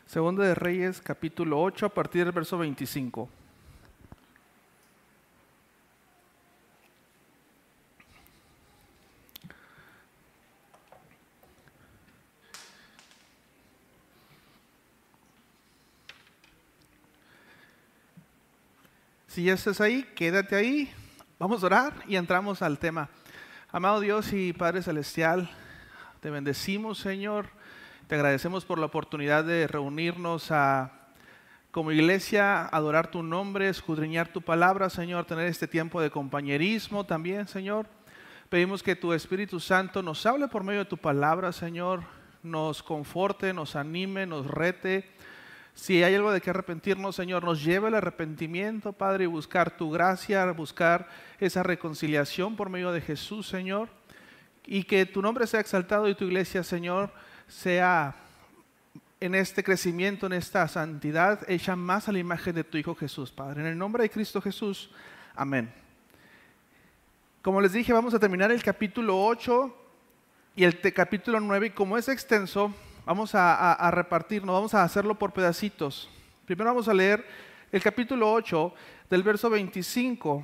Segunda de Reyes, capítulo 8, a partir del verso 25. Si ya estás ahí, quédate ahí. Vamos a orar y entramos al tema. Amado Dios y Padre Celestial, te bendecimos, Señor. Te agradecemos por la oportunidad de reunirnos como iglesia, adorar tu nombre, escudriñar tu palabra, Señor, tener este tiempo de compañerismo también, Señor. Pedimos que tu Espíritu Santo nos hable por medio de tu palabra, Señor, nos conforte, nos anime, nos rete. Si hay algo de que arrepentirnos, Señor, nos lleve al arrepentimiento, Padre, y buscar tu gracia, buscar esa reconciliación por medio de Jesús, Señor. Y que tu nombre sea exaltado y tu iglesia, Señor, sea en este crecimiento, en esta santidad, hecha más a la imagen de tu Hijo Jesús, Padre. En el nombre de Cristo Jesús, amén. Como les dije, vamos a terminar el capítulo 8 y el capítulo 9, y como es extenso, vamos a repartirnos, vamos a hacerlo por pedacitos. Primero vamos a leer el capítulo 8, del verso 25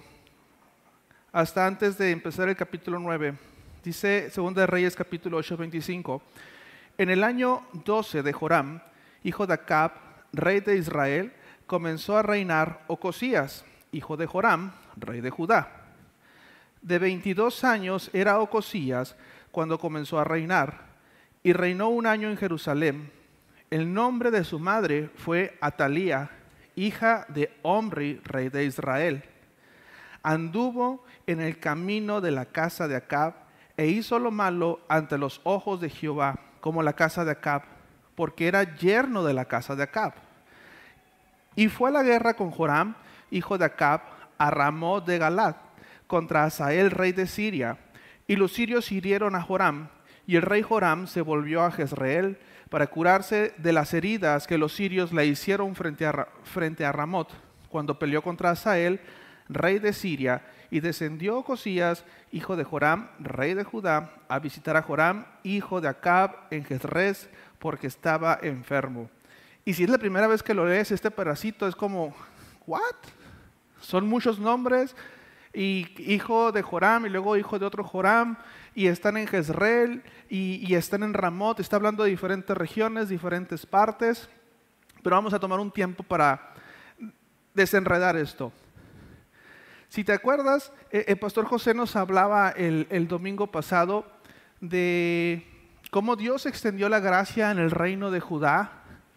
hasta antes de empezar el capítulo 9. Dice Segunda de Reyes, capítulo 8, 25. En el año 12 de Joram, hijo de Acab, rey de Israel, comenzó a reinar Ocosías, hijo de Joram, rey de Judá. De 22 años era Ocosías cuando comenzó a reinar, y reinó un año en Jerusalén. El nombre de su madre fue Atalía, hija de Omri, rey de Israel. Anduvo en el camino de la casa de Acab, e hizo lo malo ante los ojos de Jehová, como la casa de Acab, porque era yerno de la casa de Acab. Y fue a la guerra con Joram, hijo de Acab, a Ramot de Galad, contra Hazael, rey de Siria. Y los sirios hirieron a Joram, y el rey Joram se volvió a Jezreel para curarse de las heridas que los sirios le hicieron frente a Ramot, cuando peleó contra Hazael, rey de Siria. Y descendió Ocosías, hijo de Joram, rey de Judá, a visitar a Joram, hijo de Acab, en Jezreel, porque estaba enfermo. Y si es la primera vez que lo lees, este pedacito es como, ¿what? Son muchos nombres, y hijo de Joram, y luego hijo de otro Joram, y están en Jezreel, y están en Ramot. Está hablando de diferentes regiones, diferentes partes, pero vamos a tomar un tiempo para desenredar esto. Si te acuerdas, el pastor José nos hablaba el domingo pasado de cómo Dios extendió la gracia en el reino de Judá,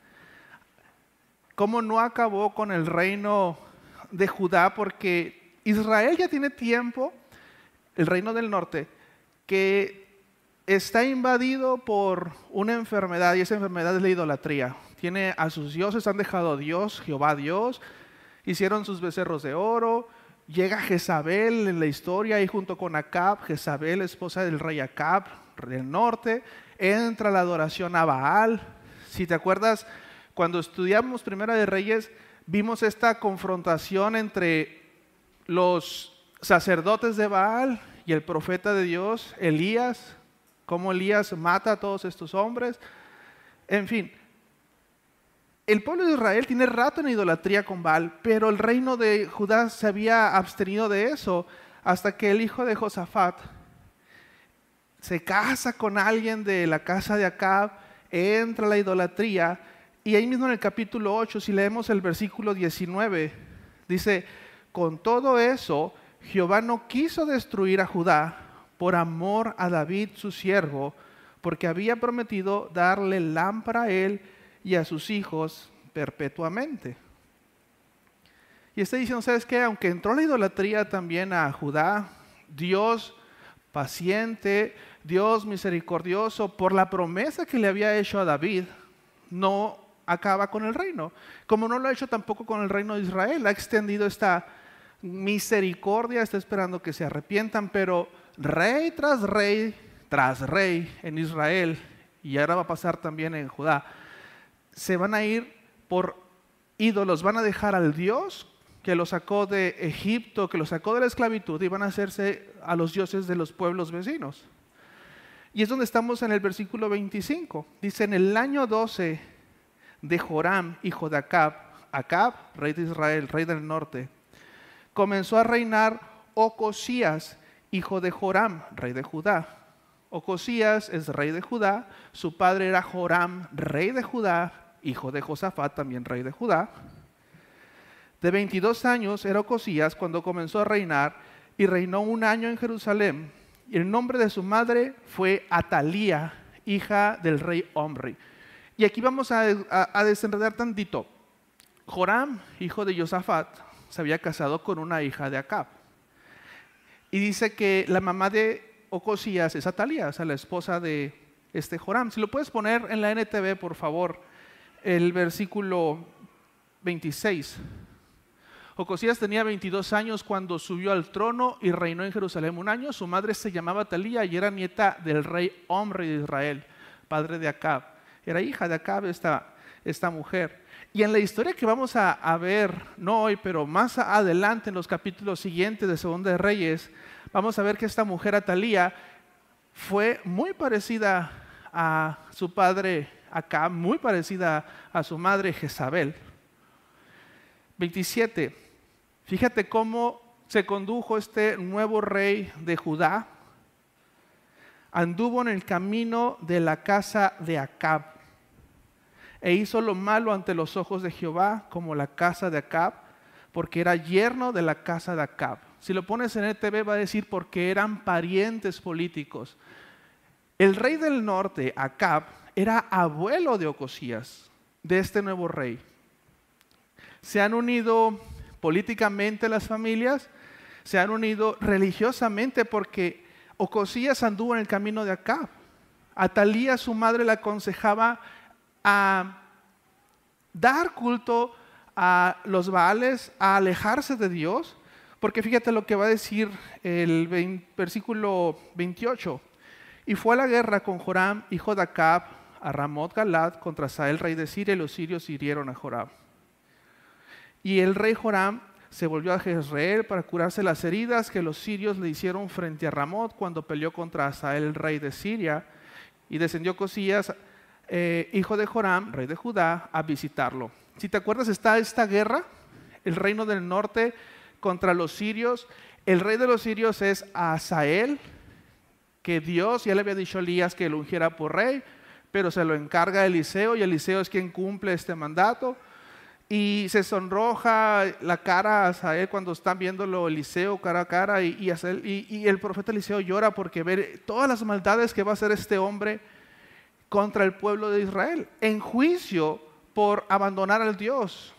cómo no acabó con el reino de Judá, porque Israel ya tiene tiempo, el reino del norte, que está invadido por una enfermedad, y esa enfermedad es la idolatría. Tiene a sus dioses, han dejado a Dios, Jehová Dios, hicieron sus becerros de oro. Llega Jezabel en la historia y junto con Acab, Jezabel, esposa del rey Acab, del norte, entra la adoración a Baal. Si te acuerdas, cuando estudiamos Primera de Reyes, vimos esta confrontación entre los sacerdotes de Baal y el profeta de Dios, Elías, cómo Elías mata a todos estos hombres. En fin, el pueblo de Israel tiene rato en idolatría con Baal, pero el reino de Judá se había abstenido de eso hasta que el hijo de Josafat se casa con alguien de la casa de Acab, entra a la idolatría, y ahí mismo en el capítulo 8, si leemos el versículo 19, dice: con todo eso, Jehová no quiso destruir a Judá por amor a David su siervo, porque había prometido darle lámpara a él y a sus hijos perpetuamente. Y está diciendo, ¿sabes qué? Aunque entró la idolatría también a Judá, Dios paciente, Dios misericordioso, por la promesa que le había hecho a David, no acaba con el reino. Como no lo ha hecho tampoco con el reino de Israel, ha extendido esta misericordia, está esperando que se arrepientan, pero rey tras rey en Israel, y ahora va a pasar también en Judá, se van a ir por ídolos, van a dejar al Dios que los sacó de Egipto, que los sacó de la esclavitud, y van a hacerse a los dioses de los pueblos vecinos. Y es donde estamos en el versículo 25. Dice: en el año 12 de Joram, hijo de Acab, Acab, rey de Israel, rey del norte, comenzó a reinar Ocosías, hijo de Joram, rey de Judá. Ocosías es rey de Judá, su padre era Joram, rey de Judá, hijo de Josafat, también rey de Judá. De 22 años era Ocosías cuando comenzó a reinar y reinó 1 año en Jerusalén. Y el nombre de su madre fue Atalía, hija del rey Omri. Y aquí vamos a desenredar tantito. Joram, hijo de Josafat, se había casado con una hija de Acab. Y dice que la mamá de Ocosías es Atalía, o sea, la esposa de este Joram. Si lo puedes poner en la NTV, por favor, el versículo 26. Ocosías tenía 22 años cuando subió al trono y reinó en Jerusalén 1 año. Su madre se llamaba Atalía y era nieta del rey Omri de Israel, padre de Acab. Era hija de Acab esta mujer. Y en la historia que vamos a ver, no hoy, pero más adelante en los capítulos siguientes de Segunda de Reyes, vamos a ver que esta mujer Atalía fue muy parecida a su padre Acab, muy parecida a su madre Jezabel. 27. Fíjate cómo se condujo este nuevo rey de Judá. Anduvo en el camino de la casa de Acab e hizo lo malo ante los ojos de Jehová como la casa de Acab, porque era yerno de la casa de Acab. Si lo pones en ETV va a decir porque eran parientes políticos. El rey del norte, Acab, era abuelo de Ocosías, de este nuevo rey. Se han unido políticamente las familias, se han unido religiosamente porque Ocosías anduvo en el camino de Acab. Atalía, su madre, le aconsejaba a dar culto a los Baales, a alejarse de Dios, porque fíjate lo que va a decir el versículo 28. Y fue a la guerra con Joram, hijo de Acab, a Ramot Galad contra Hazael, rey de Siria, y los sirios hirieron a Joram. Y el rey Joram se volvió a Jezreel para curarse las heridas que los sirios le hicieron frente a Ramot cuando peleó contra Hazael, rey de Siria, y descendió Ocosías, hijo de Joram, rey de Judá, a visitarlo. Si te acuerdas, está esta guerra, el reino del norte contra los sirios. El rey de los sirios es Hazael, que Dios ya le había dicho a Elías que lo ungiera por rey, pero se lo encarga a Eliseo, y Eliseo es quien cumple este mandato. Y se sonroja la cara a Hazael cuando están viéndolo Eliseo cara a cara, y el profeta Eliseo llora porque ve todas las maldades que va a hacer este hombre contra el pueblo de Israel, en juicio por abandonar al Dios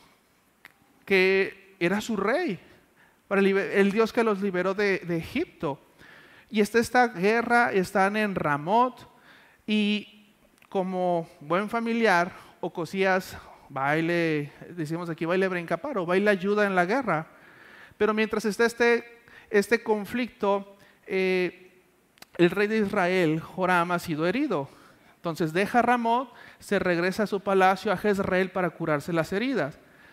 que era su rey, el Dios que los liberó de Egipto. Y está esta guerra, están en Ramot, y como buen familiar, Ocosías decimos aquí, baile brincaparo, baile ayuda en la guerra. Pero mientras está este conflicto, el rey de Israel, Joram, ha sido herido. Entonces deja Ramot, se regresa a su palacio a Jezreel para curarse las heridas.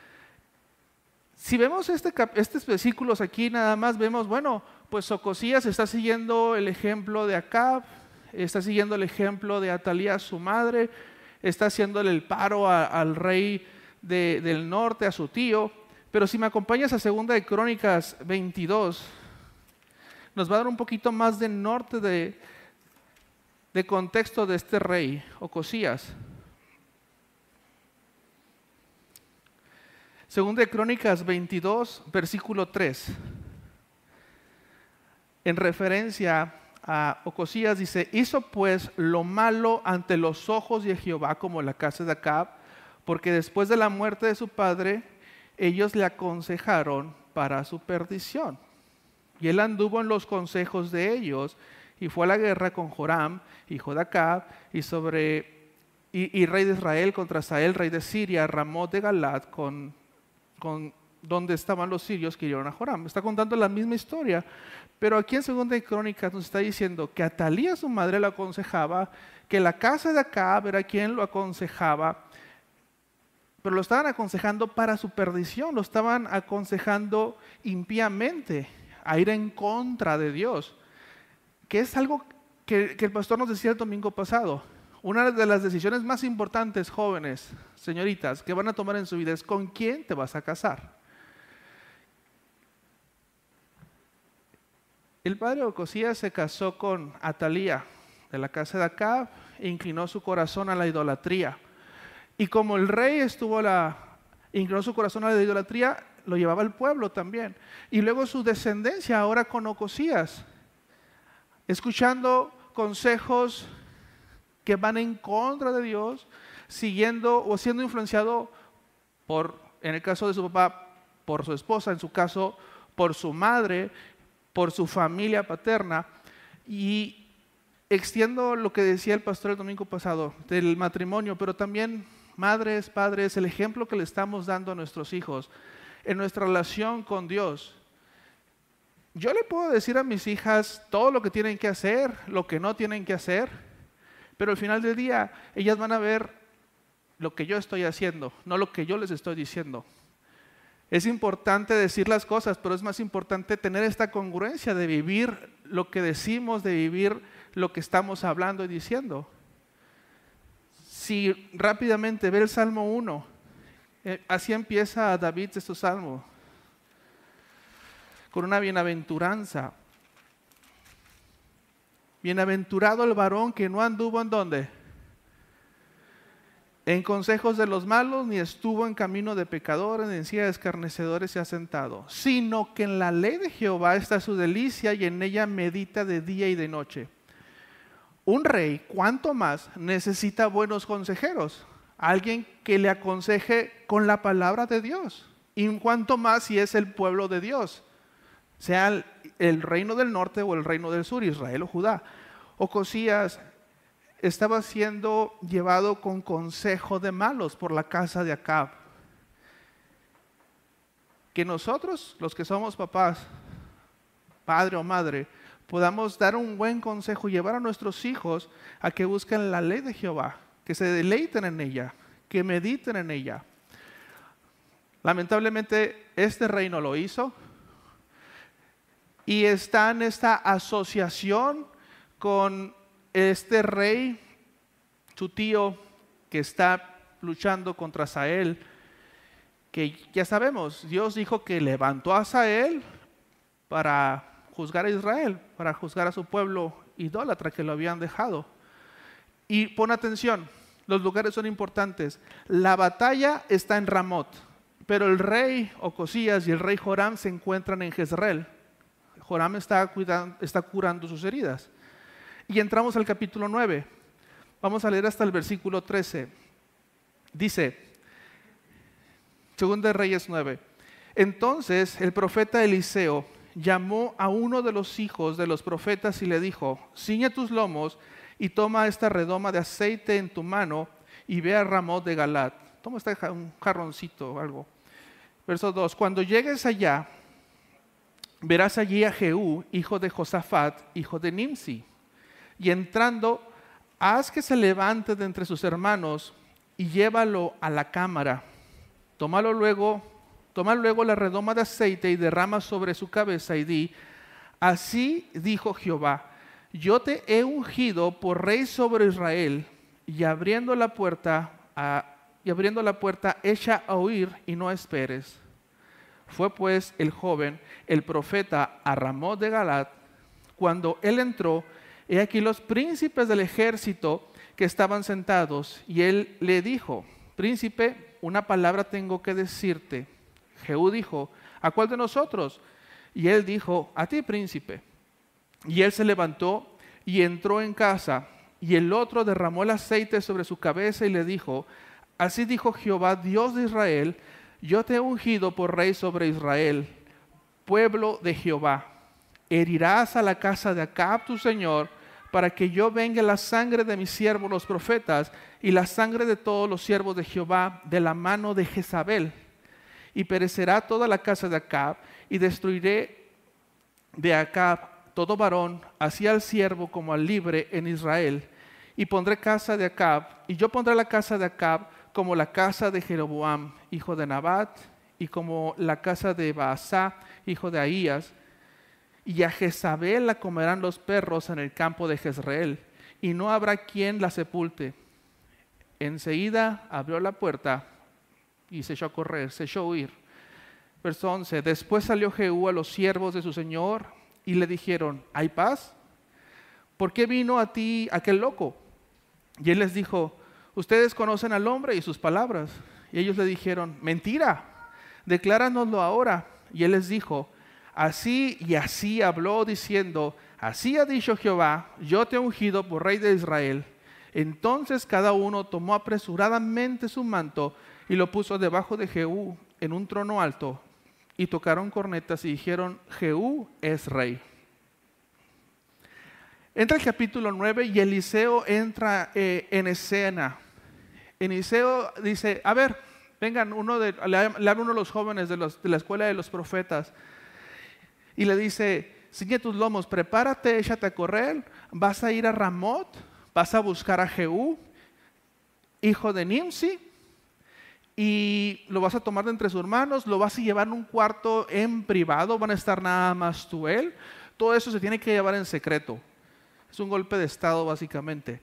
Si vemos estos versículos aquí, nada más vemos, bueno, pues Ocosías está siguiendo el ejemplo de Acab, está siguiendo el ejemplo de Atalía, su madre, está haciéndole el paro al rey del norte, a su tío. Pero si me acompañas a 2 de Crónicas 22, nos va a dar un poquito más de norte de contexto de este rey, Ocosías. 2 de Crónicas 22, versículo 3. En referencia a Ocosías dice, hizo pues lo malo ante los ojos de Jehová como la casa de Acab, porque después de la muerte de su padre, ellos le aconsejaron para su perdición. Y él anduvo en los consejos de ellos, y fue a la guerra con Joram, hijo de Acab, y rey de Israel contra Hazael, rey de Siria, Ramot de Galad, con donde estaban los sirios que hirieron a Joram. Está contando la misma historia, pero aquí en 2 de Crónicas nos está diciendo que Atalía, su madre, lo aconsejaba, que la casa de Acab era quien lo aconsejaba, pero lo estaban aconsejando para su perdición, lo estaban aconsejando impíamente, a ir en contra de Dios, que es algo que el pastor nos decía el domingo pasado. Una de las decisiones más importantes, jóvenes, señoritas, que van a tomar en su vida es con quién te vas a casar. El padre Ocosías se casó con Atalía de la casa de Acab e inclinó su corazón a la idolatría. Y como el rey inclinó su corazón a la idolatría, lo llevaba el pueblo también. Y luego su descendencia ahora con Ocosías, escuchando consejos que van en contra de Dios, siguiendo o siendo influenciado en el caso de su papá, por su esposa, en su caso, por su madre, por su familia paterna. Y extiendo lo que decía el pastor el domingo pasado del matrimonio, pero también madres, padres, el ejemplo que le estamos dando a nuestros hijos en nuestra relación con Dios. Yo le puedo decir a mis hijas todo lo que tienen que hacer, lo que no tienen que hacer, pero al final del día ellas van a ver lo que yo estoy haciendo, no lo que yo les estoy diciendo. Es importante decir las cosas, pero es más importante tener esta congruencia de vivir lo que decimos, de vivir lo que estamos hablando y diciendo. Si rápidamente ve el Salmo 1, así empieza David este salmo, con una bienaventuranza. Bienaventurado el varón que no anduvo ¿en dónde? En consejos de los malos, ni estuvo en camino de pecadores, ni en silla de escarnecedores se ha sentado, sino que en la ley de Jehová está su delicia y en ella medita de día y de noche. Un rey, ¿cuánto más necesita buenos consejeros? Alguien que le aconseje con la palabra de Dios. Y cuánto más si es el pueblo de Dios, sea el reino del norte o el reino del sur, Israel o Judá. Ocosías estaba siendo llevado con consejo de malos por la casa de Acab. Que nosotros, los que somos papás, padre o madre, podamos dar un buen consejo y llevar a nuestros hijos a que busquen la ley de Jehová, que se deleiten en ella, que mediten en ella. Lamentablemente este rey no lo hizo y está en esta asociación con este rey, su tío, que está luchando contra Sael, que ya sabemos, Dios dijo que levantó a Sael para juzgar a Israel, para juzgar a su pueblo idólatra que lo habían dejado. Y pon atención, los lugares son importantes. La batalla está en Ramot, pero el rey Ocosías y el rey Joram se encuentran en Jezreel. Joram está curando sus heridas. Y entramos al capítulo 9. Vamos a leer hasta el versículo 13. Dice, Segunda de Reyes 9. Entonces el profeta Eliseo llamó a uno de los hijos de los profetas y le dijo, ciñe tus lomos y toma esta redoma de aceite en tu mano y ve a Ramot de Galat. Toma un jarroncito o algo. Verso 2. Cuando llegues allá, verás allí a Jehú, hijo de Josafat, hijo de Nimsi. Y entrando, haz que se levante de entre sus hermanos y llévalo a la cámara. Toma luego la redoma de aceite y derrama sobre su cabeza y di, así dijo Jehová, yo te he ungido por rey sobre Israel, y abriendo la puerta, echa a oír y no esperes. Fue pues el joven, el profeta, a Ramot de Galat. Cuando él entró, he aquí los príncipes del ejército que estaban sentados, y él le dijo, príncipe, una palabra tengo que decirte. Jehú dijo, ¿a cuál de nosotros? Y él dijo, a ti, príncipe. Y él se levantó y entró en casa, y el otro derramó el aceite sobre su cabeza y le dijo, así dijo Jehová, Dios de Israel, yo te he ungido por rey sobre Israel, pueblo de Jehová. Herirás a la casa de Acab tu señor, para que yo venga la sangre de mis siervos los profetas y la sangre de todos los siervos de Jehová de la mano de Jezabel. Y perecerá toda la casa de Acab, y destruiré de Acab todo varón, así al siervo como al libre en Israel. Y pondré casa de Acab, y yo pondré la casa de Acab como la casa de Jeroboam, hijo de Nabat, y como la casa de Baasá, hijo de Ahías. Y a Jezabel la comerán los perros en el campo de Jezreel, y no habrá quien la sepulte. Enseguida abrió la puerta y se echó a correr, se echó a huir. Verso 11, después salió Jehú a los siervos de su señor y le dijeron, ¿hay paz? ¿Por qué vino a ti aquel loco? Y él les dijo, ustedes conocen al hombre y sus palabras. Y ellos le dijeron, mentira, decláranoslo ahora. Y él les dijo, así y así habló diciendo, así ha dicho Jehová, yo te he ungido por rey de Israel. Entonces cada uno tomó apresuradamente su manto y lo puso debajo de Jehú en un trono alto. Y tocaron cornetas y dijeron, Jehú es rey. Entra el capítulo 9 y Eliseo entra en escena. Eliseo dice, a ver, vengan, le habla uno de los jóvenes de la escuela de los profetas y le dice, ciñe tus lomos, prepárate, échate a correr, vas a ir a Ramot, vas a buscar a Jehú, hijo de Nimsi, y lo vas a tomar de entre sus hermanos, lo vas a llevar en un cuarto en privado, van a estar nada más tú, él. Todo eso se tiene que llevar en secreto. Es un golpe de estado básicamente.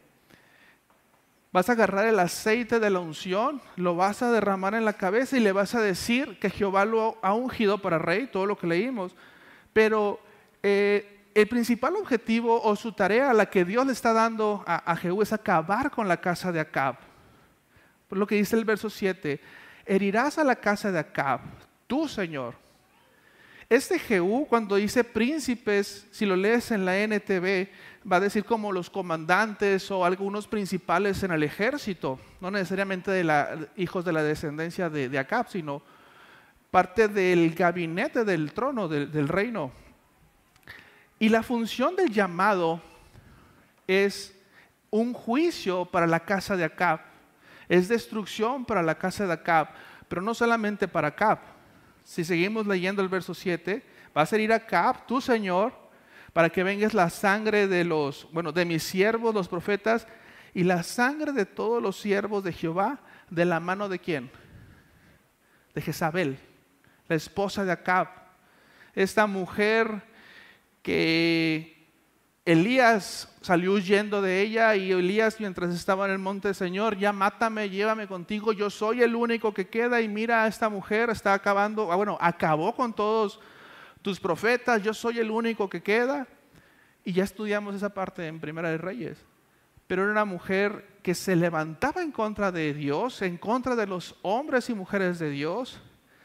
Vas a agarrar el aceite de la unción, lo vas a derramar en la cabeza y le vas a decir que Jehová lo ha ungido para rey, todo lo que leímos. Pero el principal objetivo o su tarea a la que Dios le está dando a Jehú es acabar con la casa de Acab. Por lo que dice el verso 7, herirás a la casa de Acab, tú Señor. Este Jehú, cuando dice príncipes, si lo lees en la NTV, va a decir como los comandantes o algunos principales en el ejército, no necesariamente hijos de la descendencia de Acab, sino parte del gabinete del trono, del reino. Y la función del llamado es un juicio para la casa de Acab, es destrucción para la casa de Acab, pero no solamente para Acab. Si seguimos leyendo el verso 7, va a ser ir a Acab, tu Señor, para que vengues la sangre de mis siervos, los profetas, y la sangre de todos los siervos de Jehová, de la mano de ¿quién? De Jezabel, la esposa de Acab. Esta mujer que Elías salió huyendo de ella y Elías mientras estaba en el monte, Señor, ya mátame, llévame contigo, yo soy el único que queda y mira a esta mujer, está acabando, acabó con todos tus profetas, yo soy el único que queda. Y ya estudiamos esa parte en Primera de Reyes. Pero era una mujer que se levantaba en contra de Dios, en contra de los hombres y mujeres de Dios,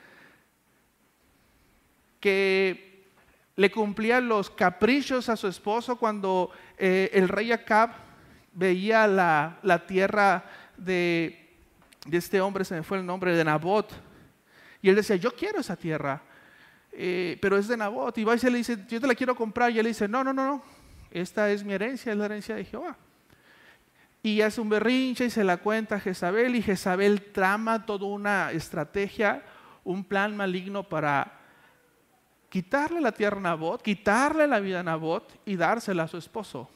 que le cumplía los caprichos a su esposo cuando el rey Acab veía la tierra de este hombre, se me fue el nombre, de Nabot. Y él decía, yo quiero esa tierra, pero es de Nabot. Y va y se le dice, yo te la quiero comprar. Y él dice, no, esta es mi herencia, es la herencia de Jehová. Y hace un berrinche y se la cuenta a Jezabel. Y Jezabel trama toda una estrategia, un plan maligno para quitarle la tierra a Nabot, quitarle la vida a Nabot y dársela a su esposo.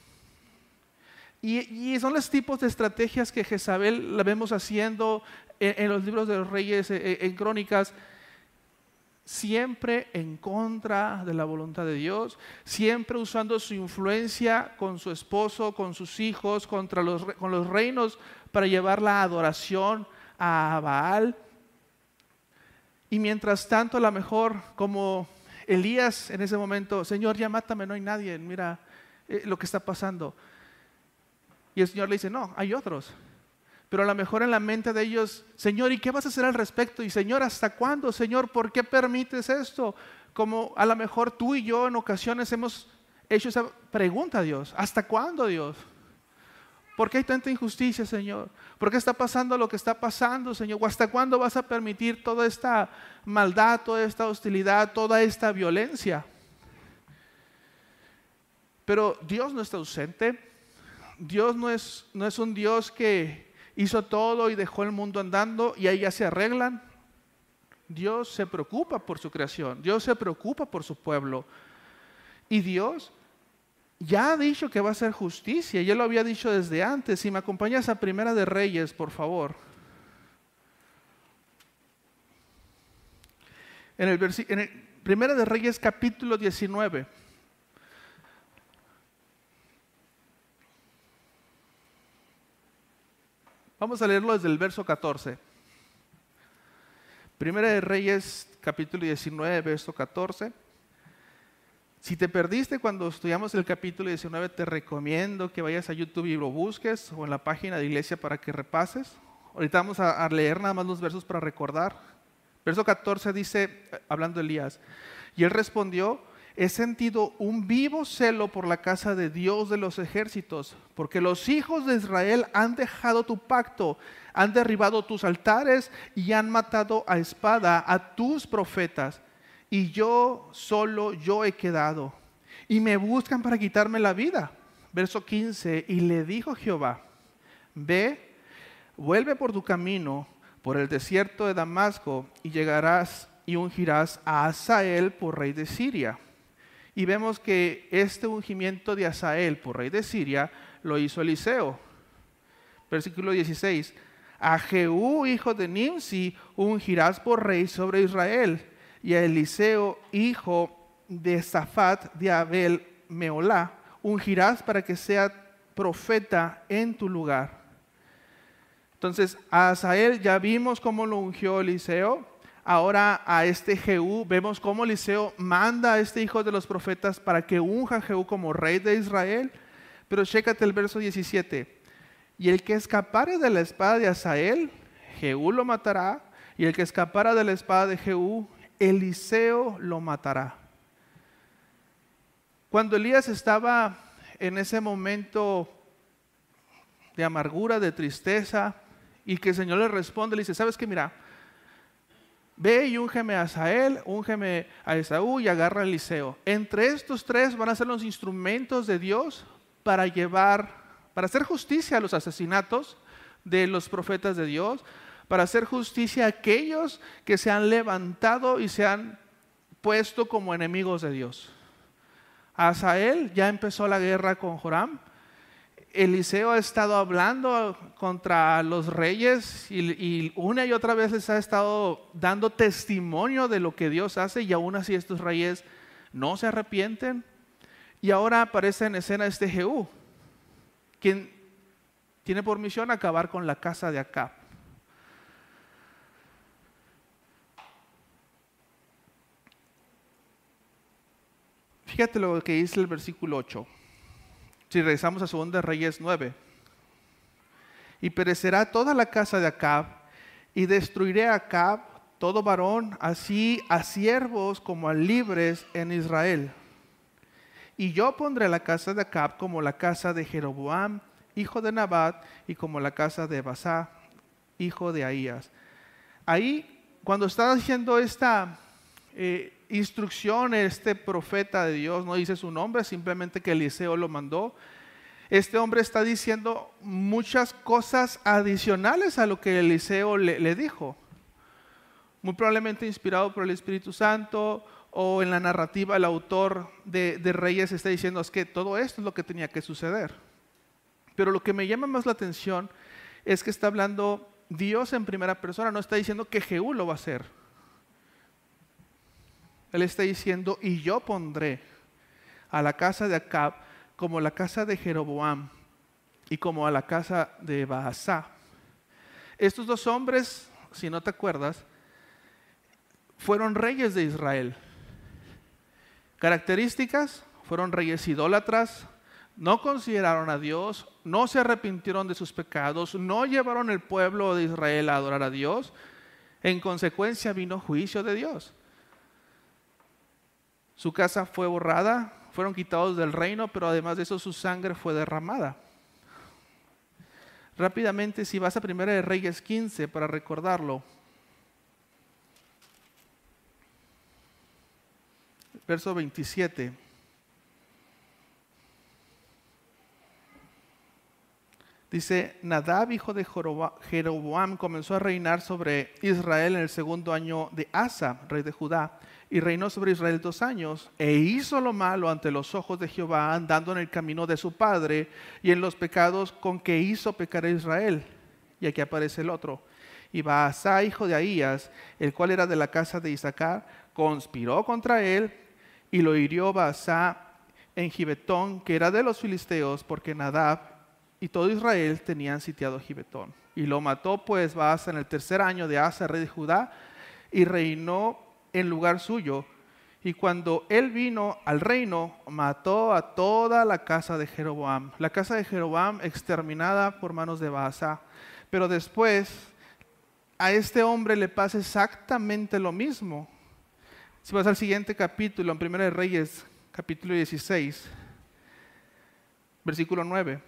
Y son los tipos de estrategias que Jezabel la vemos haciendo en los libros de los reyes, en crónicas, siempre en contra de la voluntad de Dios, siempre usando su influencia con su esposo, con sus hijos, con los reinos para llevar la adoración a Baal. Y mientras tanto, a lo mejor como Elías en ese momento, Señor, ya mátame, no hay nadie, mira lo que está pasando. Y el Señor le dice, no, hay otros. Pero a lo mejor en la mente de ellos, Señor, ¿y qué vas a hacer al respecto? Y Señor, ¿hasta cuándo? Señor, ¿por qué permites esto? Como a lo mejor tú y yo en ocasiones hemos hecho esa pregunta a Dios. ¿Hasta cuándo, Dios? ¿Por qué hay tanta injusticia, Señor? ¿Por qué está pasando lo que está pasando, Señor? ¿O hasta cuándo vas a permitir toda esta maldad, toda esta hostilidad, toda esta violencia? Pero Dios no está ausente. Dios no es un Dios que hizo todo y dejó el mundo andando y ahí ya se arreglan. Dios se preocupa por su creación. Dios se preocupa por su pueblo. Y Dios ya ha dicho que va a hacer justicia. Ya lo había dicho desde antes. Si me acompañas a Primera de Reyes, por favor. En el Primera de Reyes, capítulo 19. Vamos a leerlo desde el verso 14. Primera de Reyes, capítulo 19, verso 14. Si te perdiste cuando estudiamos el capítulo 19, te recomiendo que vayas a YouTube y lo busques, o en la página de iglesia para que repases. Ahorita vamos a leer nada más los versos para recordar. Verso 14 dice, hablando Elías, y él respondió: he sentido un vivo celo por la casa de Dios de los ejércitos, porque los hijos de Israel han dejado tu pacto, han derribado tus altares y han matado a espada a tus profetas. Y solo yo he quedado, y me buscan para quitarme la vida. Verso 15, y le dijo Jehová: ve, vuelve por tu camino, por el desierto de Damasco, y llegarás y ungirás a Hazael por rey de Siria. Y vemos que este ungimiento de Hazael por rey de Siria lo hizo Eliseo. Versículo 16, a Jehú, hijo de Nimsi, ungirás por rey sobre Israel, y a Eliseo, hijo de Safat de Abel Meolá, ungirás para que sea profeta en tu lugar. Entonces, a Hazael ya vimos cómo lo ungió Eliseo. Ahora a este Jehú vemos cómo Eliseo manda a este hijo de los profetas para que unja a Jehú como rey de Israel. Pero chécate el verso 17. Y el que escapare de la espada de Hazael, Jehú lo matará. Y el que escapara de la espada de Jehú, Eliseo lo matará. Cuando Elías estaba en ese momento de amargura, de tristeza, y que el Señor le responde, le dice: ¿sabes qué? Mira, ve y úngeme a Hazael, úngeme a Esaú y agarra a Eliseo. Entre estos tres van a ser los instrumentos de Dios para hacer justicia a los asesinatos de los profetas de Dios, para hacer justicia a aquellos que se han levantado y se han puesto como enemigos de Dios. Hazael ya empezó la guerra con Joram. Eliseo ha estado hablando contra los reyes y una y otra vez les ha estado dando testimonio de lo que Dios hace, y aún así estos reyes no se arrepienten. Y ahora aparece en escena este Jehú, quien tiene por misión acabar con la casa de Acab. Fíjate lo que dice el versículo 8. Si regresamos a 2 Reyes 9. Y perecerá toda la casa de Acab, y destruiré a Acab, todo varón, así a siervos como a libres en Israel. Y yo pondré la casa de Acab como la casa de Jeroboam, hijo de Nabat, y como la casa de Basá, hijo de Ahías. Ahí, cuando está haciendo esta instrucción, este profeta de Dios no dice su nombre, simplemente que Eliseo lo mandó. Este hombre está diciendo muchas cosas adicionales a lo que Eliseo le dijo. Muy probablemente inspirado por el Espíritu Santo, o en la narrativa el autor de Reyes está diciendo: es que todo esto es lo que tenía que suceder. Pero lo que me llama más la atención es que está hablando Dios en primera persona, no está diciendo que Jehú lo va a hacer. Él está diciendo: y yo pondré a la casa de Acab como la casa de Jeroboam y como a la casa de Baasá. Estos dos hombres, si no te acuerdas, fueron reyes de Israel. Características: fueron reyes idólatras, no consideraron a Dios, no se arrepintieron de sus pecados, no llevaron el pueblo de Israel a adorar a Dios. En consecuencia vino juicio de Dios. Su casa fue borrada, fueron quitados del reino, pero además de eso su sangre fue derramada. Rápidamente, si vas a 1 de Reyes 15 para recordarlo. Verso 27. Dice: Nadab, hijo de Jeroboam, comenzó a reinar sobre Israel en el 2.º año de Asa, rey de Judá, y reinó sobre Israel 2 años, e hizo lo malo ante los ojos de Jehová, andando en el camino de su padre, y en los pecados con que hizo pecar a Israel. Y aquí aparece el otro. Y Baasá, hijo de Ahías, el cual era de la casa de Isaacar, conspiró contra él, y lo hirió Baasá en Gibetón, que era de los filisteos, porque Nadab y todo Israel tenían sitiado Gibetón. y lo mató pues Baasa en el 3er año de Asa, rey de Judá, y reinó en lugar suyo. Y cuando él vino al reino, mató a toda la casa de Jeroboam. La casa de Jeroboam exterminada por manos de Baasa. Pero después a este hombre le pasa exactamente lo mismo. Si vas al siguiente capítulo, en 1 de Reyes, capítulo 16, versículo 9.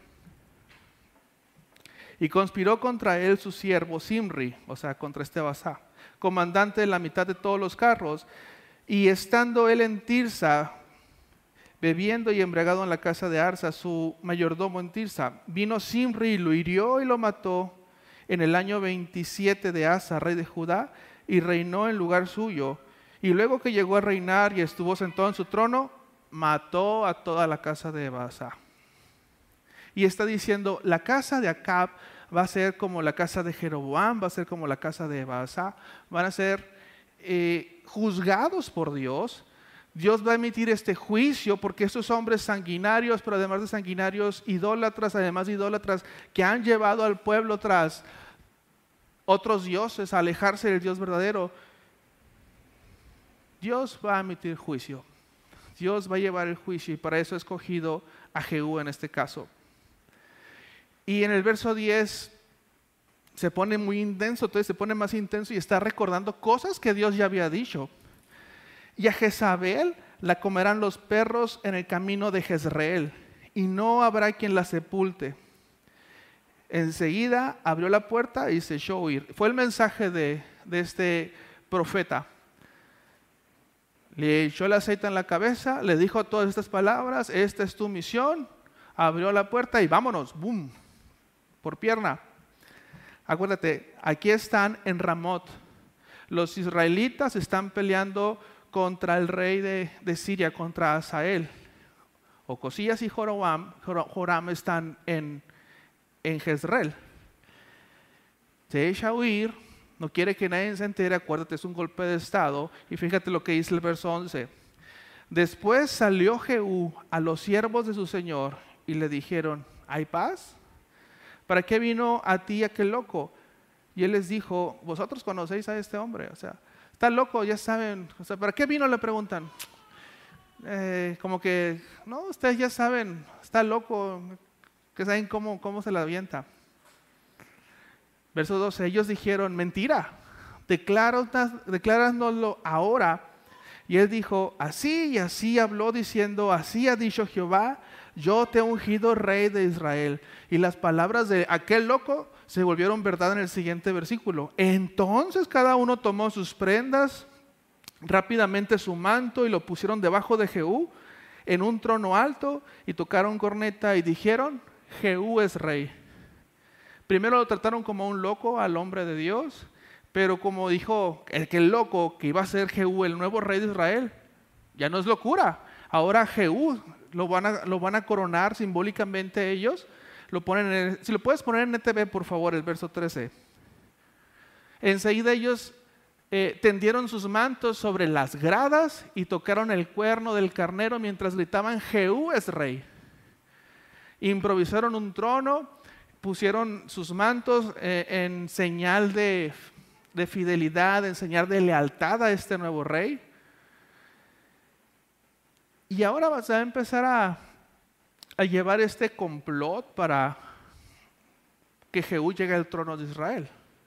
Y conspiró contra él su siervo Simri, o sea, contra este Baasa, comandante de la mitad de todos los carros. Y estando él en Tirsa, bebiendo y embriagado en la casa de Arsa, su mayordomo en Tirsa, vino Simri y lo hirió y lo mató en el año 27 de Asa, rey de Judá, y reinó en lugar suyo. Y luego que llegó a reinar y estuvo sentado en su trono, mató a toda la casa de Baasa. Y está diciendo, la casa de Acab va a ser como la casa de Jeroboam, va a ser como la casa de Baasa, van a ser juzgados por Dios. Dios va a emitir este juicio porque estos hombres sanguinarios, pero además de sanguinarios, idólatras, además de idólatras, que han llevado al pueblo tras otros dioses a alejarse del Dios verdadero, Dios va a emitir juicio. Dios va a llevar el juicio y para eso ha escogido a Jehú en este caso. Y en el verso 10 se pone muy intenso, entonces se pone más intenso y está recordando cosas que Dios ya había dicho. Y a Jezabel la comerán los perros en el camino de Jezreel, y no habrá quien la sepulte. Enseguida abrió la puerta y se echó a huir. Fue el mensaje de este profeta. Le echó el aceite en la cabeza, le dijo todas estas palabras, esta es tu misión. Abrió la puerta y vámonos, boom, por pierna. Acuérdate, aquí están en Ramot. Los israelitas están peleando contra el rey de Siria, contra Hazael. Ocosías y Joram están en Jezreel. Se echa a huir, no quiere que nadie se entere, acuérdate, es un golpe de estado. Y fíjate lo que dice el verso 11. Después salió Jehú a los siervos de su señor y le dijeron, ¿hay paz? ¿Para qué vino a ti aquel loco? Y él les dijo, vosotros conocéis a este hombre, o sea, está loco, ya saben, o sea, ¿para qué vino? Le preguntan. Como que, no, ustedes ya saben, está loco, que saben cómo se la avienta. Verso 12, ellos dijeron, mentira, decláranoslo ahora. Y él dijo, así y así habló diciendo, así ha dicho Jehová, yo te he ungido rey de Israel. Y las palabras de aquel loco se volvieron verdad en el siguiente versículo. Entonces cada uno tomó sus prendas, rápidamente su manto, y lo pusieron debajo de Jehú en un trono alto, y tocaron corneta y dijeron, Jehú es rey. Primero lo trataron como un loco al hombre de Dios, pero como dijo el loco que iba a ser Jehú el nuevo rey de Israel, ya no es locura. Ahora Jehú lo van a coronar simbólicamente ellos. Lo ponen si lo puedes poner en ETV, por favor, el verso 13. Enseguida ellos tendieron sus mantos sobre las gradas y tocaron el cuerno del carnero mientras gritaban, Jehú es rey. Improvisaron un trono, pusieron sus mantos en señal de fidelidad, en señal de lealtad a este nuevo rey. Y ahora vas a empezar a llevar este complot para que Jehú llegue al trono de Israel.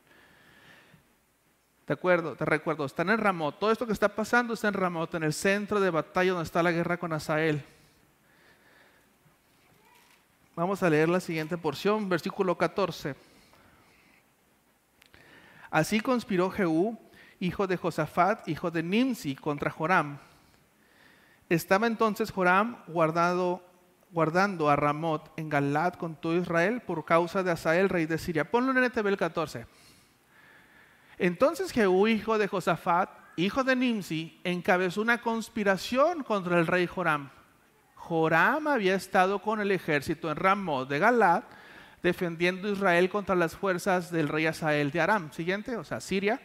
Te recuerdo, están en Ramot. Todo esto que está pasando está en Ramot, en el centro de batalla donde está la guerra con Hazael. Vamos a leer la siguiente porción, versículo 14. Así conspiró Jehú, hijo de Josafat, hijo de Nimsi, contra Joram. Estaba entonces Joram guardando a Ramot en Galad con todo Israel por causa de Hazael, rey de Siria. Ponlo en NTV el 14. Entonces Jehú, hijo de Josafat, hijo de Nimsi, encabezó una conspiración contra el rey Joram. Joram había estado con el ejército en Ramot de Galad, defendiendo a Israel contra las fuerzas del rey Hazael de Aram. Siguiente, o sea, Siria.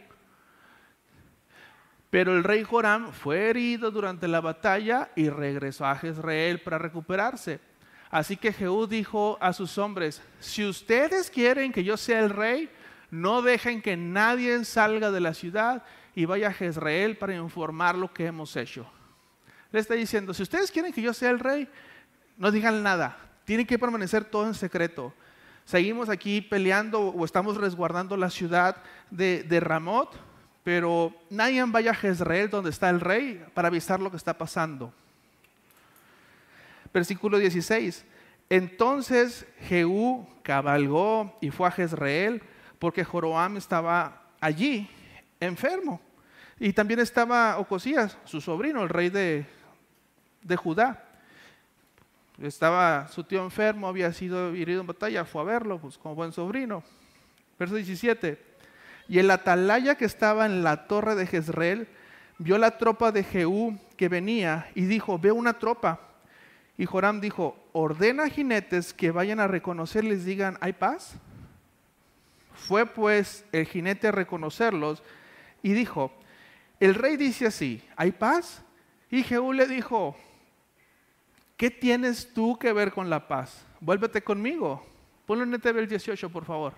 Pero el rey Joram fue herido durante la batalla y regresó a Jezreel para recuperarse. Así que Jehú dijo a sus hombres: si ustedes quieren que yo sea el rey, no dejen que nadie salga de la ciudad y vaya a Jezreel para informar lo que hemos hecho. Le está diciendo: si ustedes quieren que yo sea el rey, no digan nada, tiene que permanecer todo en secreto. Seguimos aquí peleando o estamos resguardando la ciudad de Ramot, pero nadie vaya a Jezreel donde está el rey para avisar lo que está pasando. Versículo 16. Entonces Jehú cabalgó y fue a Jezreel, porque Joroam estaba allí enfermo. Y también estaba Ocosías, su sobrino, el rey de Judá. Estaba su tío enfermo, había sido herido en batalla, fue a verlo, pues como buen sobrino. Verso 17. Y el atalaya que estaba en la torre de Jezreel vio la tropa de Jehú que venía y dijo: veo una tropa. Y Joram dijo: ordena a jinetes que vayan a reconocer y les digan: ¿hay paz? Fue pues el jinete a reconocerlos y dijo: el rey dice así: ¿hay paz? Y Jehú le dijo: ¿qué tienes tú que ver con la paz? Vuélvete conmigo. Ponlo en NTV el 18, por favor.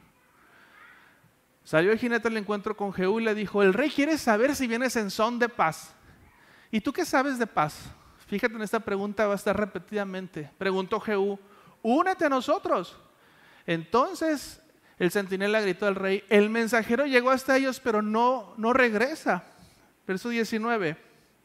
Salió el jinete al encuentro con Jehú y le dijo: el rey quiere saber si vienes en son de paz. ¿Y tú qué sabes de paz? Fíjate en esta pregunta, va a estar repetidamente. Preguntó Jehú: únete a nosotros. Entonces el centinela gritó al rey: el mensajero llegó hasta ellos, pero no regresa. Verso 19.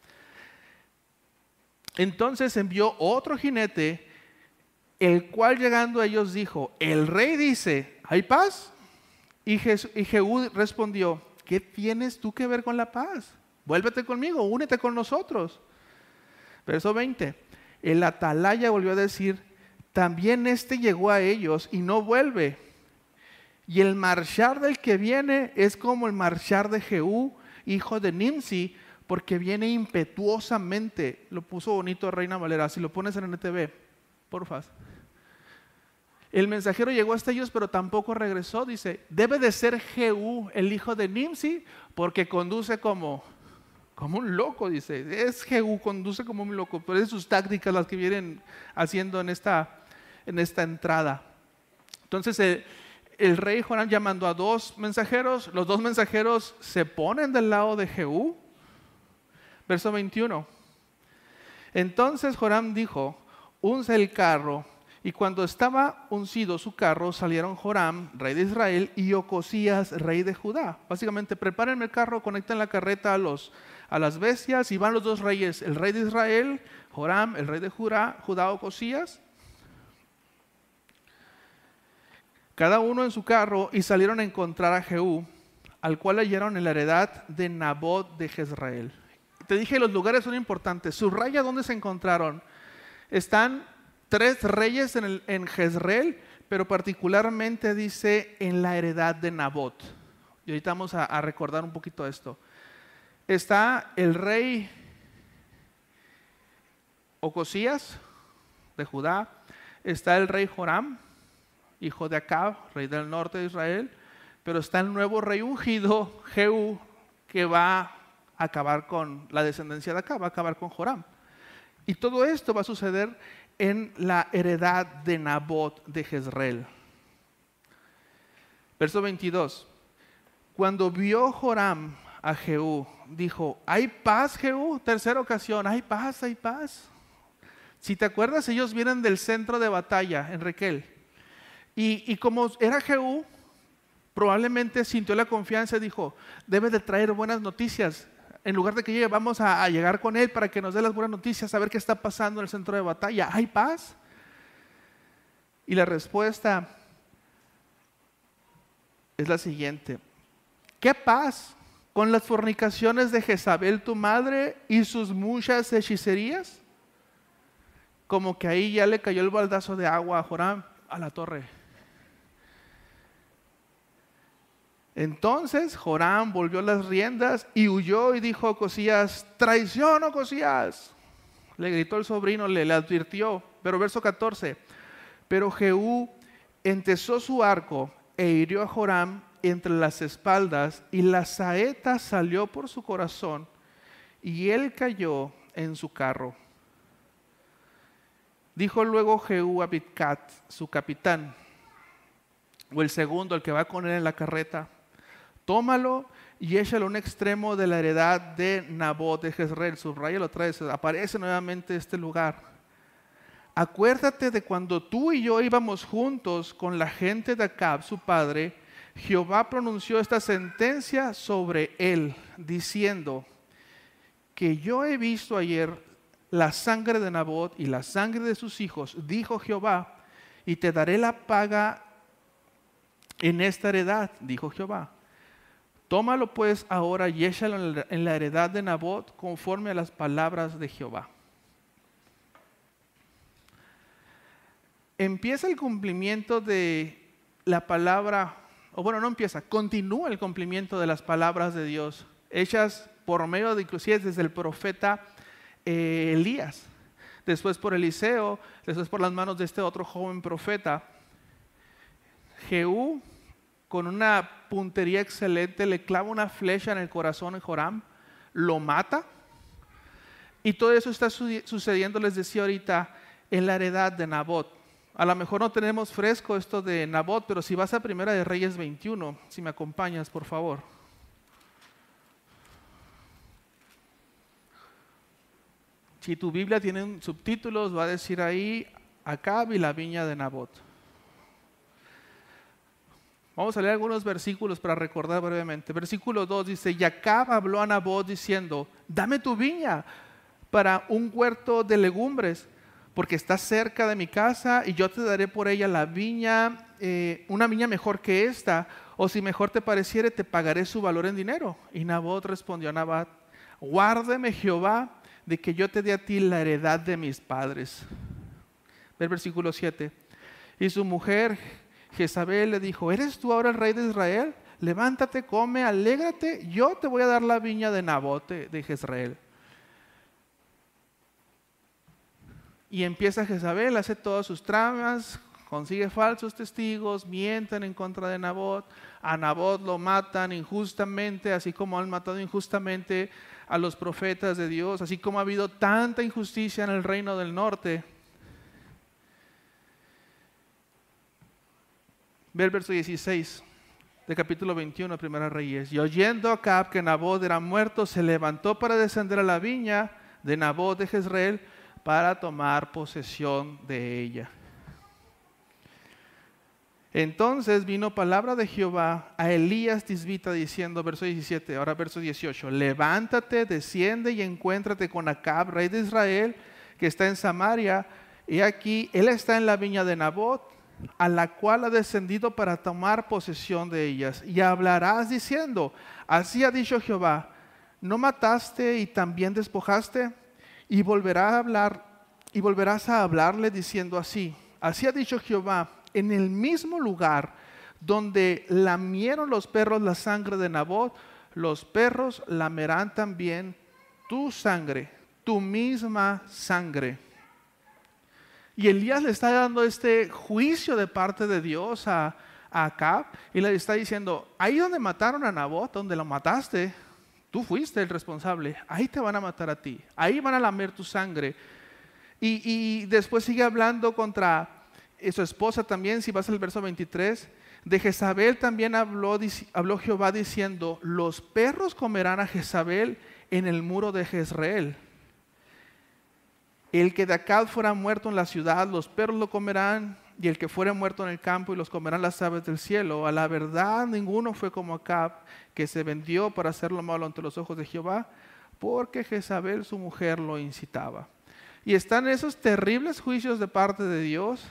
Entonces envió otro jinete, el cual llegando a ellos dijo: el rey dice: ¿hay paz? Y Jehú respondió: ¿qué tienes tú que ver con la paz? Vuélvete conmigo, únete con nosotros. Verso 20. El atalaya volvió a decir: también este llegó a ellos y no vuelve. Y el marchar del que viene es como el marchar de Jehú, hijo de Nimsi, porque viene impetuosamente. Lo puso bonito Reina Valera. Si lo pones en NTV, porfa. El mensajero llegó hasta ellos, pero tampoco regresó. Dice: debe de ser Jehú, el hijo de Nimsi, porque conduce como un loco. Dice: es Jehú, conduce como un loco. Pero es sus tácticas las que vienen haciendo en esta entrada. Entonces el rey Joram ya mandó a dos mensajeros. Los dos mensajeros se ponen del lado de Jehú. Verso 21. Entonces Joram dijo: unce el carro. Y cuando estaba uncido su carro, salieron Joram, rey de Israel, y Ocosías, rey de Judá. Básicamente: preparen el carro, conecten la carreta a las bestias, y van los dos reyes, el rey de Israel, Joram, el rey de Judá, Ocosías, cada uno en su carro, y salieron a encontrar a Jehú, al cual hallaron en la heredad de Nabot de Jezreel. Te dije, los lugares son importantes. Subraya dónde se encontraron. Están 3 reyes en Jezreel, pero particularmente dice en la heredad de Nabot. Y ahorita vamos a recordar un poquito esto. Está el rey Ocosías de Judá. Está el rey Joram, hijo de Acab, rey del norte de Israel. Pero está el nuevo rey ungido, Jehú, que va a acabar con la descendencia de Acab, va a acabar con Joram. Y todo esto va a suceder en la heredad de Nabot de Jezreel. Verso 22. Cuando vio Joram a Jehú, dijo: ¿hay paz, Jehú? Tercera ocasión: hay paz, hay paz. Si te acuerdas, ellos vienen del centro de batalla en Requel. Y como era Jehú, probablemente sintió la confianza y dijo: debe de traer buenas noticias. En lugar de que llegue, vamos a llegar con él para que nos dé las buenas noticias, a ver qué está pasando en el centro de batalla. ¿Hay paz? Y la respuesta es la siguiente: ¿qué paz con las fornicaciones de Jezabel tu madre y sus muchas hechicerías? Como que ahí ya le cayó el baldazo de agua a Joram a la torre. Entonces Joram volvió las riendas y huyó y dijo a Ocosías: traición, Ocosías. Le gritó el sobrino, le advirtió. Pero verso 14: pero Jehú entesó su arco e hirió a Joram entre las espaldas, y la saeta salió por su corazón y él cayó en su carro. Dijo luego Jehú a Bidcat, su capitán, o el segundo, el que va con él en la carreta: tómalo y échalo a un extremo de la heredad de Nabot de Jezreel. Subrayalo otra vez, aparece nuevamente este lugar. Acuérdate de cuando tú y yo íbamos juntos con la gente de Acab, su padre. Jehová pronunció esta sentencia sobre él, diciendo: que yo he visto ayer la sangre de Nabot y la sangre de sus hijos, dijo Jehová, y te daré la paga en esta heredad, dijo Jehová. Tómalo pues ahora y échalo en la heredad de Nabot conforme a las palabras de Jehová. Empieza el cumplimiento de la palabra, o bueno, no empieza, continúa el cumplimiento de las palabras de Dios, hechas por medio de, inclusive desde el profeta Elías, después por Eliseo, después por las manos de este otro joven profeta. Jehú, con una puntería excelente, le clava una flecha en el corazón de Joram, lo mata, y todo eso está sucediendo, les decía ahorita, en la heredad de Nabot. A lo mejor no tenemos fresco esto de Nabot, pero si vas a Primera de Reyes 21, si me acompañas, por favor. Si tu Biblia tiene subtítulos, va a decir ahí Acab y la viña de Nabot. Vamos a leer algunos versículos para recordar brevemente. Versículo 2 dice: y Acab habló a Nabot diciendo: dame tu viña para un huerto de legumbres, porque está cerca de mi casa, y yo te daré por ella la viña, una viña mejor que esta, o si mejor te pareciere, te pagaré su valor en dinero. Y Nabot respondió a Nabat: guárdeme Jehová de que yo te dé a ti la heredad de mis padres. Ve el versículo 7. Y su mujer Jezabel le dijo: ¿eres tú ahora el rey de Israel? Levántate, come, alégrate, yo te voy a dar la viña de Nabot de Jezreel. Y empieza Jezabel, hace todas sus tramas, consigue falsos testigos, mienten en contra de Nabot. A Nabot lo matan injustamente, así como han matado injustamente a los profetas de Dios, así como ha habido tanta injusticia en el reino del norte. Ve el verso 16 del capítulo 21 de Primera Reyes. Y oyendo Acab que Nabot era muerto, se levantó para descender a la viña de Nabot de Jezreel para tomar posesión de ella. Entonces vino palabra de Jehová a Elías Tisbita diciendo, verso 17, ahora verso 18: levántate, desciende y encuéntrate con Acab, rey de Israel, que está en Samaria, y aquí él está en la viña de Nabot, a la cual ha descendido para tomar posesión de ellas. Y hablarás diciendo: así ha dicho Jehová, ¿no mataste y también despojaste? Y volverás a hablarle diciendo así: así ha dicho Jehová, en el mismo lugar donde lamieron los perros la sangre de Nabot, los perros lamerán también tu sangre, tu misma sangre. Y Elías le está dando este juicio de parte de Dios a Acab, y le está diciendo: ahí donde mataron a Nabot, donde lo mataste, tú fuiste el responsable, ahí te van a matar a ti, ahí van a lamer tu sangre. Y después sigue hablando contra su esposa también. Si vas al verso 23, de Jezabel también habló Jehová diciendo: los perros comerán a Jezabel en el muro de Jezreel. El que de Acab fuera muerto en la ciudad, los perros lo comerán, y el que fuera muerto en el campo, y los comerán las aves del cielo. A la verdad, ninguno fue como Acab, que se vendió para hacer lo malo ante los ojos de Jehová, porque Jezabel su mujer lo incitaba. Y están esos terribles juicios de parte de Dios.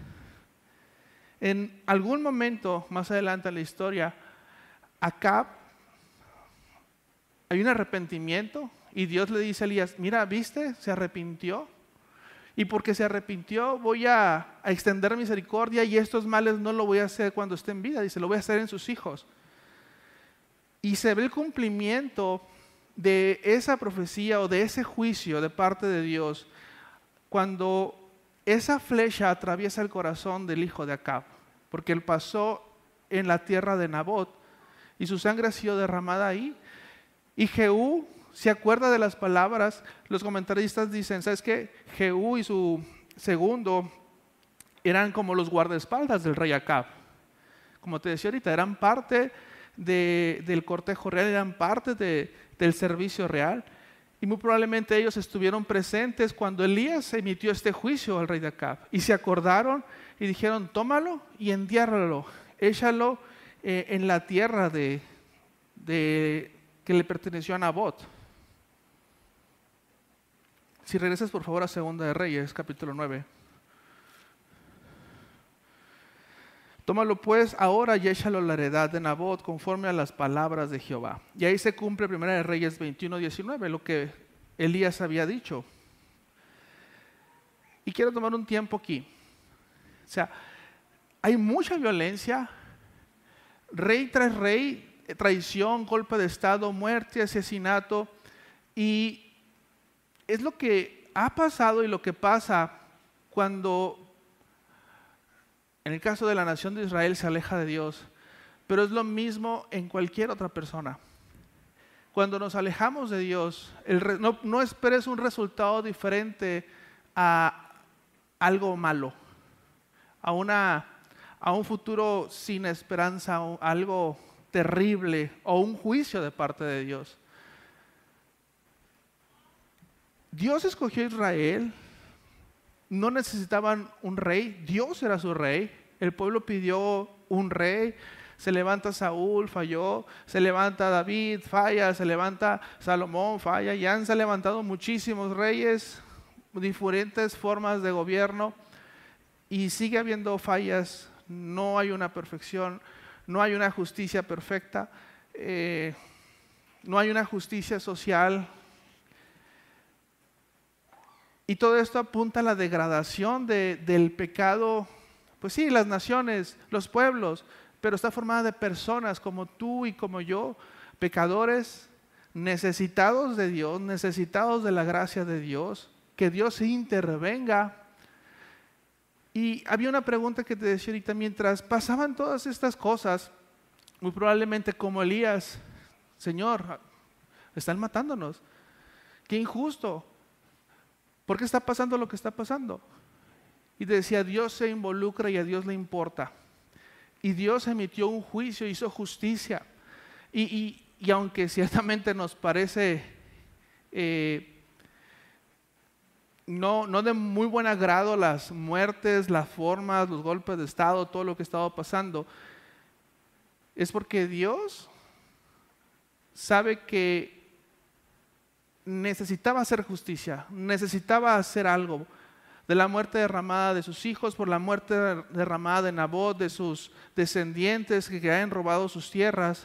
En algún momento más adelante en la historia, Acab, hay un arrepentimiento, y Dios le dice a Elías: mira, ¿viste? Se arrepintió, y porque se arrepintió voy a extender misericordia, y estos males no lo voy a hacer cuando esté en vida, dice, lo voy a hacer en sus hijos. Y se ve el cumplimiento de esa profecía o de ese juicio de parte de Dios cuando esa flecha atraviesa el corazón del hijo de Acab, porque él pasó en la tierra de Nabot y su sangre ha sido derramada ahí. Y Jehú se acuerda de las palabras. Los comentaristas dicen, ¿sabes qué? Jehú y su segundo eran como los guardaespaldas del rey Acab. Como te decía ahorita, eran parte del cortejo real, eran parte del servicio real. Y muy probablemente ellos estuvieron presentes cuando Elías emitió este juicio al rey de Acab. Y se acordaron y dijeron, tómalo y entiérralo, échalo en la tierra que le perteneció a Nabot. Si regresas por favor a Segunda de Reyes, capítulo 9. Tómalo pues ahora y échalo a la heredad de Nabot conforme a las palabras de Jehová. Y ahí se cumple Primera de Reyes 21:19, lo que Elías había dicho. Y quiero tomar un tiempo aquí. O sea, hay mucha violencia, rey tras rey, traición, golpe de estado, muerte, asesinato. Y es lo que ha pasado y lo que pasa cuando, en el caso de la nación de Israel, se aleja de Dios. Pero es lo mismo en cualquier otra persona. Cuando nos alejamos de Dios, no esperes un resultado diferente a algo malo, a un futuro sin esperanza, a algo terrible o un juicio de parte de Dios. Dios escogió a Israel, no necesitaban un rey, Dios era su rey, el pueblo pidió un rey, se levanta Saúl, falló, se levanta David, falla, se levanta Salomón, falla, y han se levantado muchísimos reyes, diferentes formas de gobierno, y sigue habiendo fallas, no hay una perfección, no hay una justicia perfecta, no hay una justicia social. Y todo esto apunta a la degradación del pecado, pues sí, las naciones, los pueblos, pero está formada de personas como tú y como yo, pecadores, necesitados de Dios, necesitados de la gracia de Dios, que Dios intervenga. Y había una pregunta que te decía ahorita, mientras pasaban todas estas cosas, muy probablemente como Elías, Señor, están matándonos, qué injusto. ¿Por qué está pasando lo que está pasando? Y decía, Dios se involucra y a Dios le importa. Y Dios emitió un juicio, hizo justicia. Y aunque ciertamente nos parece no de muy buen agrado las muertes, las formas, los golpes de estado, todo lo que estaba pasando, es porque Dios sabe que necesitaba hacer justicia, necesitaba hacer algo. De la muerte derramada de sus hijos, por la muerte derramada de Nabot, de sus descendientes que habían robado sus tierras.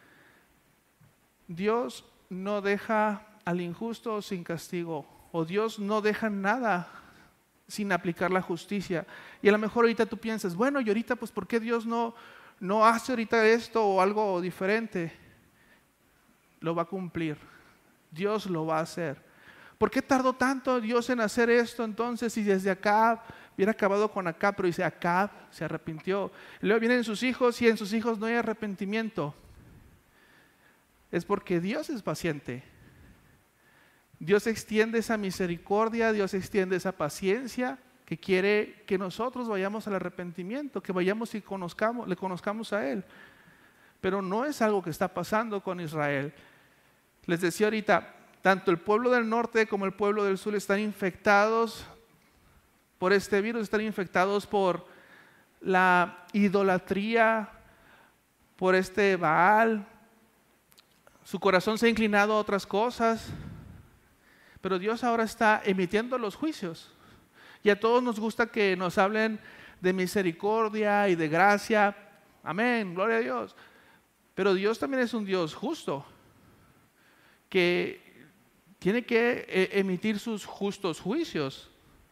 Dios no deja al injusto sin castigo, o Dios no deja nada sin aplicar la justicia. Y a lo mejor ahorita tú piensas, bueno, y ahorita pues ¿por qué Dios no hace ahorita esto o algo diferente? Lo va a cumplir. Dios lo va a hacer. ¿Por qué tardó tanto Dios en hacer esto entonces? Si desde Acab hubiera acabado con Acab, pero dice Acab se arrepintió. Y luego vienen sus hijos y en sus hijos no hay arrepentimiento. Es porque Dios es paciente. Dios extiende esa misericordia, Dios extiende esa paciencia que quiere que nosotros vayamos al arrepentimiento, que vayamos y le conozcamos a Él. Pero no es algo que está pasando con Israel. Les decía ahorita, tanto el pueblo del norte como el pueblo del sur están infectados por este virus, están infectados por la idolatría, por este Baal. Su corazón se ha inclinado a otras cosas, pero Dios ahora está emitiendo los juicios. Y a todos nos gusta que nos hablen de misericordia y de gracia. Amén, gloria a Dios. Pero Dios también es un Dios justo, que tiene que emitir sus justos juicios.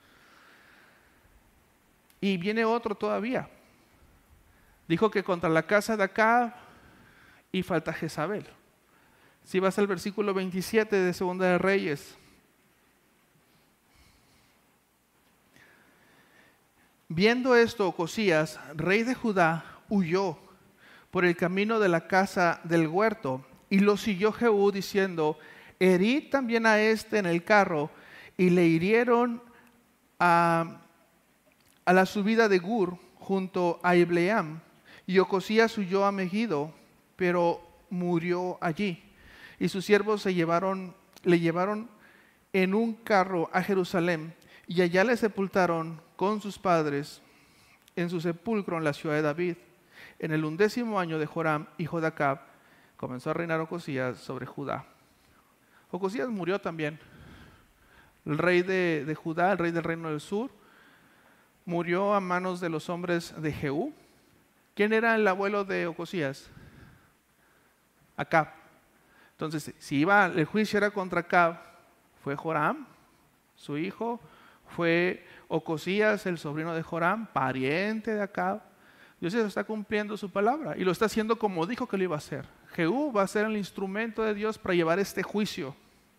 Y viene otro todavía. Dijo que contra la casa de Acab y falta Jezabel. Si vas al versículo 27 de Segunda de Reyes. Viendo esto, Ocosías, rey de Judá, huyó por el camino de la casa del huerto, y lo siguió Jehú diciendo, herid también a este en el carro, y le hirieron a la subida de Gur, junto a Ibleam, y Ocosías huyó a Megiddo, pero murió allí. Y sus siervos le llevaron en un carro a Jerusalén, y allá le sepultaron con sus padres en su sepulcro en la ciudad de David. En el 11º año de Joram, hijo de Acab, comenzó a reinar Ocosías sobre Judá. Ocosías murió también. El rey de Judá, el rey del reino del sur, murió a manos de los hombres de Jehú. ¿Quién era el abuelo de Ocosías? Acab. Entonces, si el juicio era contra Acab, fue Joram, su hijo, fue Ocosías, el sobrino de Joram, pariente de Acab. Dios está cumpliendo su palabra y lo está haciendo como dijo que lo iba a hacer. Jehú va a ser el instrumento de Dios para llevar este juicio.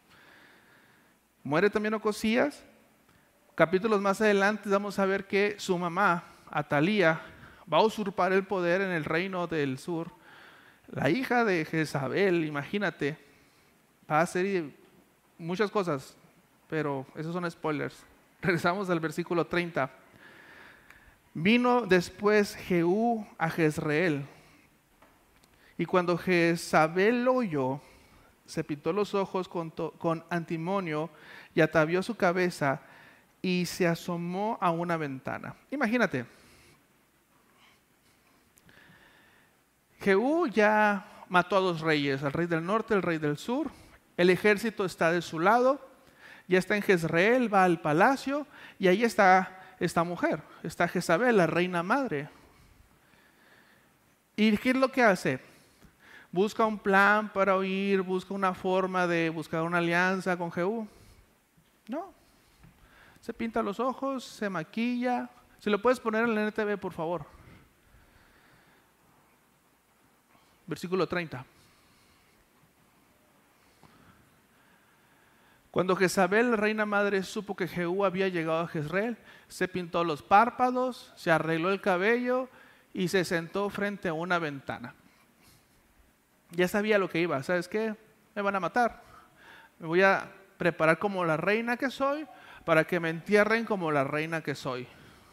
Muere también Ocosías. Capítulos más adelante vamos a ver que su mamá, Atalía, va a usurpar el poder en el reino del sur. La hija de Jezabel, imagínate, va a hacer muchas cosas, pero esos son spoilers. Regresamos al versículo 30. Vino después Jehú a Jezreel, y cuando Jezabel lo oyó, se pintó los ojos con antimonio y atavió su cabeza y se asomó a una ventana. Imagínate, Jehú ya mató a 2 reyes, al rey del norte, el rey del sur. El ejército está de su lado, ya está en Jezreel, va al palacio y ahí está esta mujer, está Jezabel, la reina madre. ¿Y qué es lo que hace? Busca un plan para huir, busca una forma de buscar una alianza con Jehú. No, se pinta los ojos, se maquilla. Si lo puedes poner en la NTV, por favor. Versículo 30. Cuando Jezabel, reina madre, supo que Jehú había llegado a Jezreel, se pintó los párpados, se arregló el cabello y se sentó frente a una ventana. Ya sabía lo que iba. ¿Sabes qué? Me van a matar. Me voy a preparar como la reina que soy para que me entierren como la reina que soy.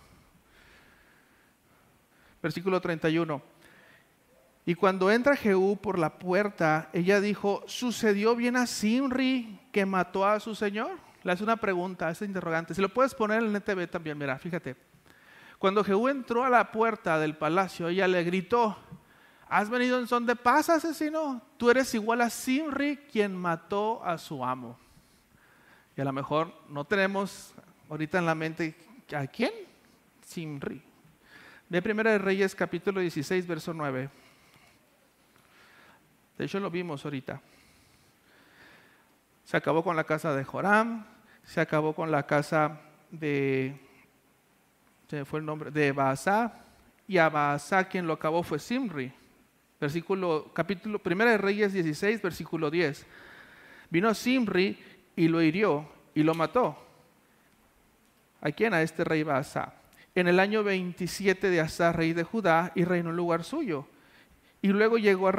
Versículo 31. Y cuando entra Jehú por la puerta, ella dijo, ¿sucedió bien a Zimri que mató a su señor? Le hace una pregunta, es interrogante. Si lo puedes poner en el NTV también, mira, fíjate. Cuando Jehú entró a la puerta del palacio, ella le gritó, ¿has venido en son de paz, asesino? Tú eres igual a Zimri, quien mató a su amo. Y a lo mejor no tenemos ahorita en la mente, ¿a quién? Zimri. Ve 1 Reyes capítulo 16, verso 9. De hecho lo vimos ahorita. Se acabó con la casa de Joram, se acabó con la casa de, se fue el nombre, de Baasá, y a Baasá quien lo acabó fue Zimri. Capítulo 1 Reyes 16, versículo 10. Vino Zimri y lo hirió y lo mató. ¿A quién? A este rey Baasá. En el año 27 de Asa, rey de Judá, y reinó en lugar suyo. Y luego que llegó a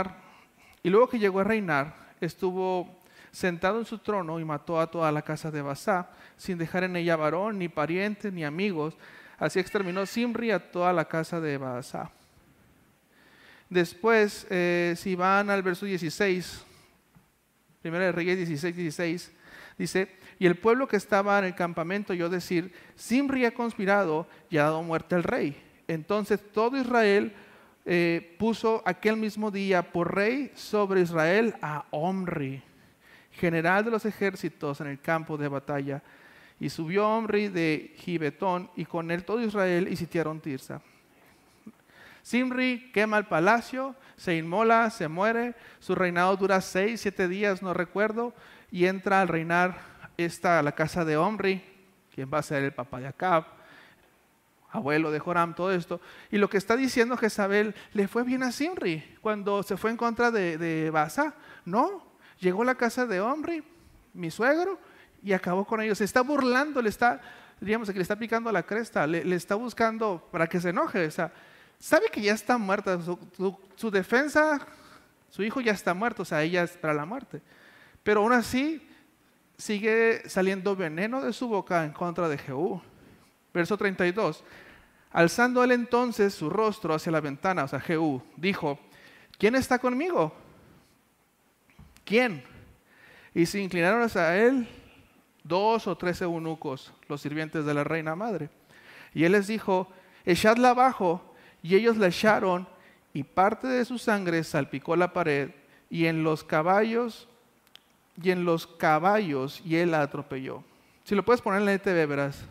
reinar, estuvo sentado en su trono y mató a toda la casa de Baasá, sin dejar en ella varón, ni parientes, ni amigos. Así exterminó Zimri a toda la casa de Baasá. Después, si van al verso 16, 1 Reyes 16, 16, dice, y el pueblo que estaba en el campamento oyó decir, Zimri ha conspirado y ha dado muerte al rey. Entonces todo Israel puso aquel mismo día por rey sobre Israel a Omri, general de los ejércitos en el campo de batalla. Y subió Omri de Gibetón y con él todo Israel y sitiaron Tirsa. Zimri quema el palacio, se inmola, se muere. Su reinado dura 6, 7 días, no recuerdo. Y entra al reinar a la casa de Omri, quien va a ser el papá de Acab, abuelo de Joram, todo esto. Y lo que está diciendo Jezabel, le fue bien a Zimri cuando se fue en contra de Baasá. No, llegó a la casa de Omri, mi suegro, y acabó con ellos. Se está burlando, diríamos que le está picando la cresta, le está buscando para que se enoje. O sea, sabe que ya está muerta, su defensa, su hijo ya está muerto, o sea, ella espera la muerte. Pero aún así, sigue saliendo veneno de su boca en contra de Jehú. Verso 32. Alzando él entonces su rostro hacia la ventana, o sea, Jehú, dijo, ¿quién está conmigo? ¿Quién? Y se inclinaron hacia él 2 o 3 eunucos, los sirvientes de la reina madre. Y él les dijo, echadla abajo. Y ellos la echaron, y parte de su sangre salpicó la pared, y en los caballos, y él la atropelló. Si lo puedes poner en la ETV, verás.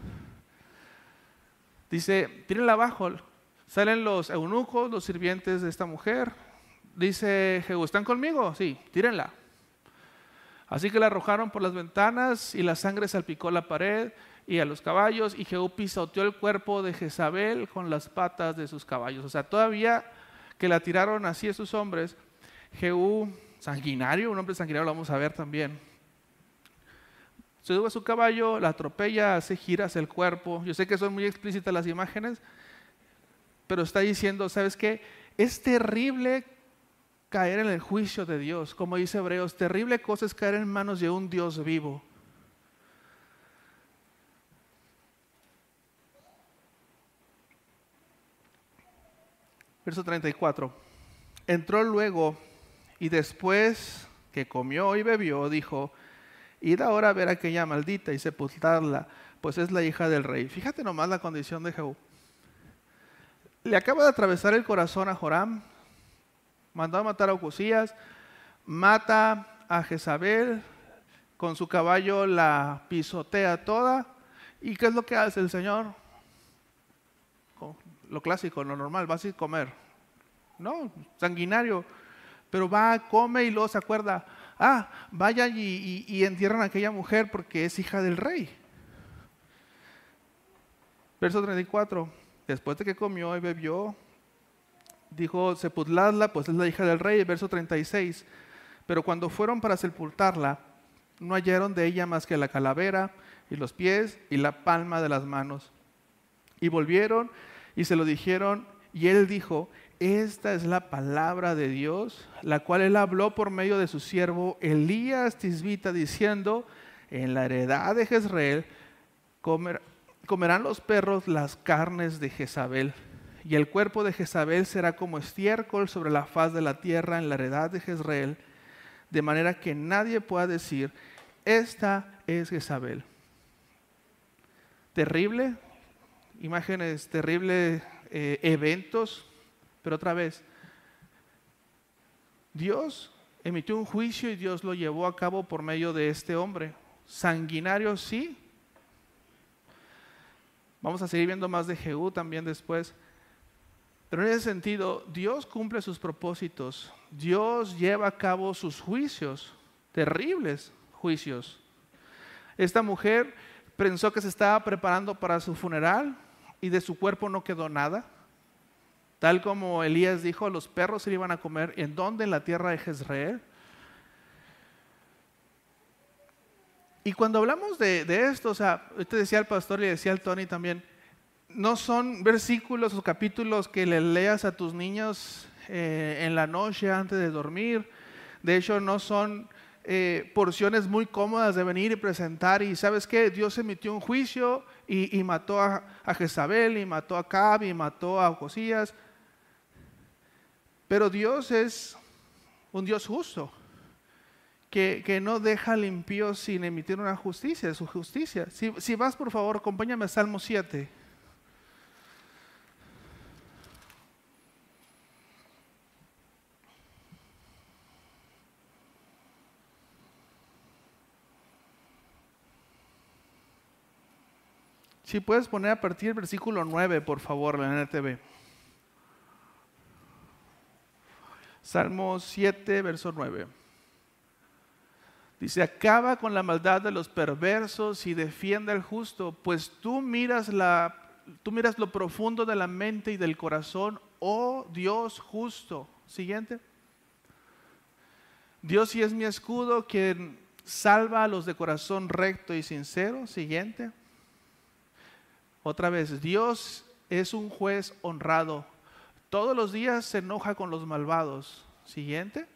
Dice, tírenla abajo. Salen los eunucos, los sirvientes de esta mujer. Dice Jehú, ¿están conmigo? Sí, tírenla. Así que la arrojaron por las ventanas y la sangre salpicó la pared y a los caballos, y Jehú pisoteó el cuerpo de Jezabel con las patas de sus caballos. O sea, todavía que la tiraron así a sus hombres, Jehú, sanguinario, un hombre sanguinario, lo vamos a ver también, se sube a su caballo, la atropella, hace giras el cuerpo. Yo sé que son muy explícitas las imágenes, pero está diciendo, ¿sabes qué? Es terrible caer en el juicio de Dios. Como dice Hebreos, terrible cosa es caer en manos de un Dios vivo. Verso 34. Entró luego y después que comió y bebió, dijo, id ahora a ver a aquella maldita y sepultarla, pues es la hija del rey. Fíjate nomás la condición de Jehú. Le acaba de atravesar el corazón a Joram, mandó a matar a Ocosías, mata a Jezabel, con su caballo la pisotea toda. ¿Y qué es lo que hace el Señor? Lo clásico, lo normal, vas a ir a comer. No, sanguinario. Pero va, come y luego se acuerda, vayan y entierran a aquella mujer porque es hija del rey. Verso 34. Después de que comió y bebió, dijo, sepultadla, pues es la hija del rey. Verso 36. Pero cuando fueron para sepultarla, no hallaron de ella más que la calavera y los pies y la palma de las manos. Y volvieron y se lo dijeron, y él dijo, esta es la palabra de Dios, la cual él habló por medio de su siervo Elías Tisbita, diciendo, en la heredad de Jezreel comerán los perros las carnes de Jezabel, y el cuerpo de Jezabel será como estiércol sobre la faz de la tierra en la heredad de Jezreel, de manera que nadie pueda decir, esta es Jezabel. Terrible, imágenes, terribles eventos, pero otra vez, Dios emitió un juicio y Dios lo llevó a cabo por medio de este hombre. Sanguinario, sí. Vamos a seguir viendo más de Jehú también después. Pero en ese sentido, Dios cumple sus propósitos. Dios lleva a cabo sus juicios, terribles juicios. Esta mujer pensó que se estaba preparando para su funeral y de su cuerpo no quedó nada. Tal como Elías dijo, los perros se iban a comer. ¿En dónde? En la tierra de Jezreel. Y cuando hablamos de esto, o sea, te decía el pastor y decía el Tony también, no son versículos o capítulos que le leas a tus niños en la noche antes de dormir. De hecho, no son porciones muy cómodas de venir y presentar. Y ¿sabes qué? Dios emitió un juicio y mató a Jezabel, y mató a Acab, y mató a Ocosías. Pero Dios es un Dios justo, que no deja al impío sin emitir una justicia, su justicia. Si vas, por favor, acompáñame a Salmo 7. Si puedes poner a partir del versículo 9, por favor, la NTV. Salmo 7, verso 9. Dice, acaba con la maldad de los perversos y defiende al justo, pues tú miras lo profundo de la mente y del corazón, oh Dios justo. Siguiente. Dios sí es mi escudo, quien salva a los de corazón recto y sincero. Siguiente. Otra vez, Dios es un juez honrado. Todos los días se enoja con los malvados. Siguiente.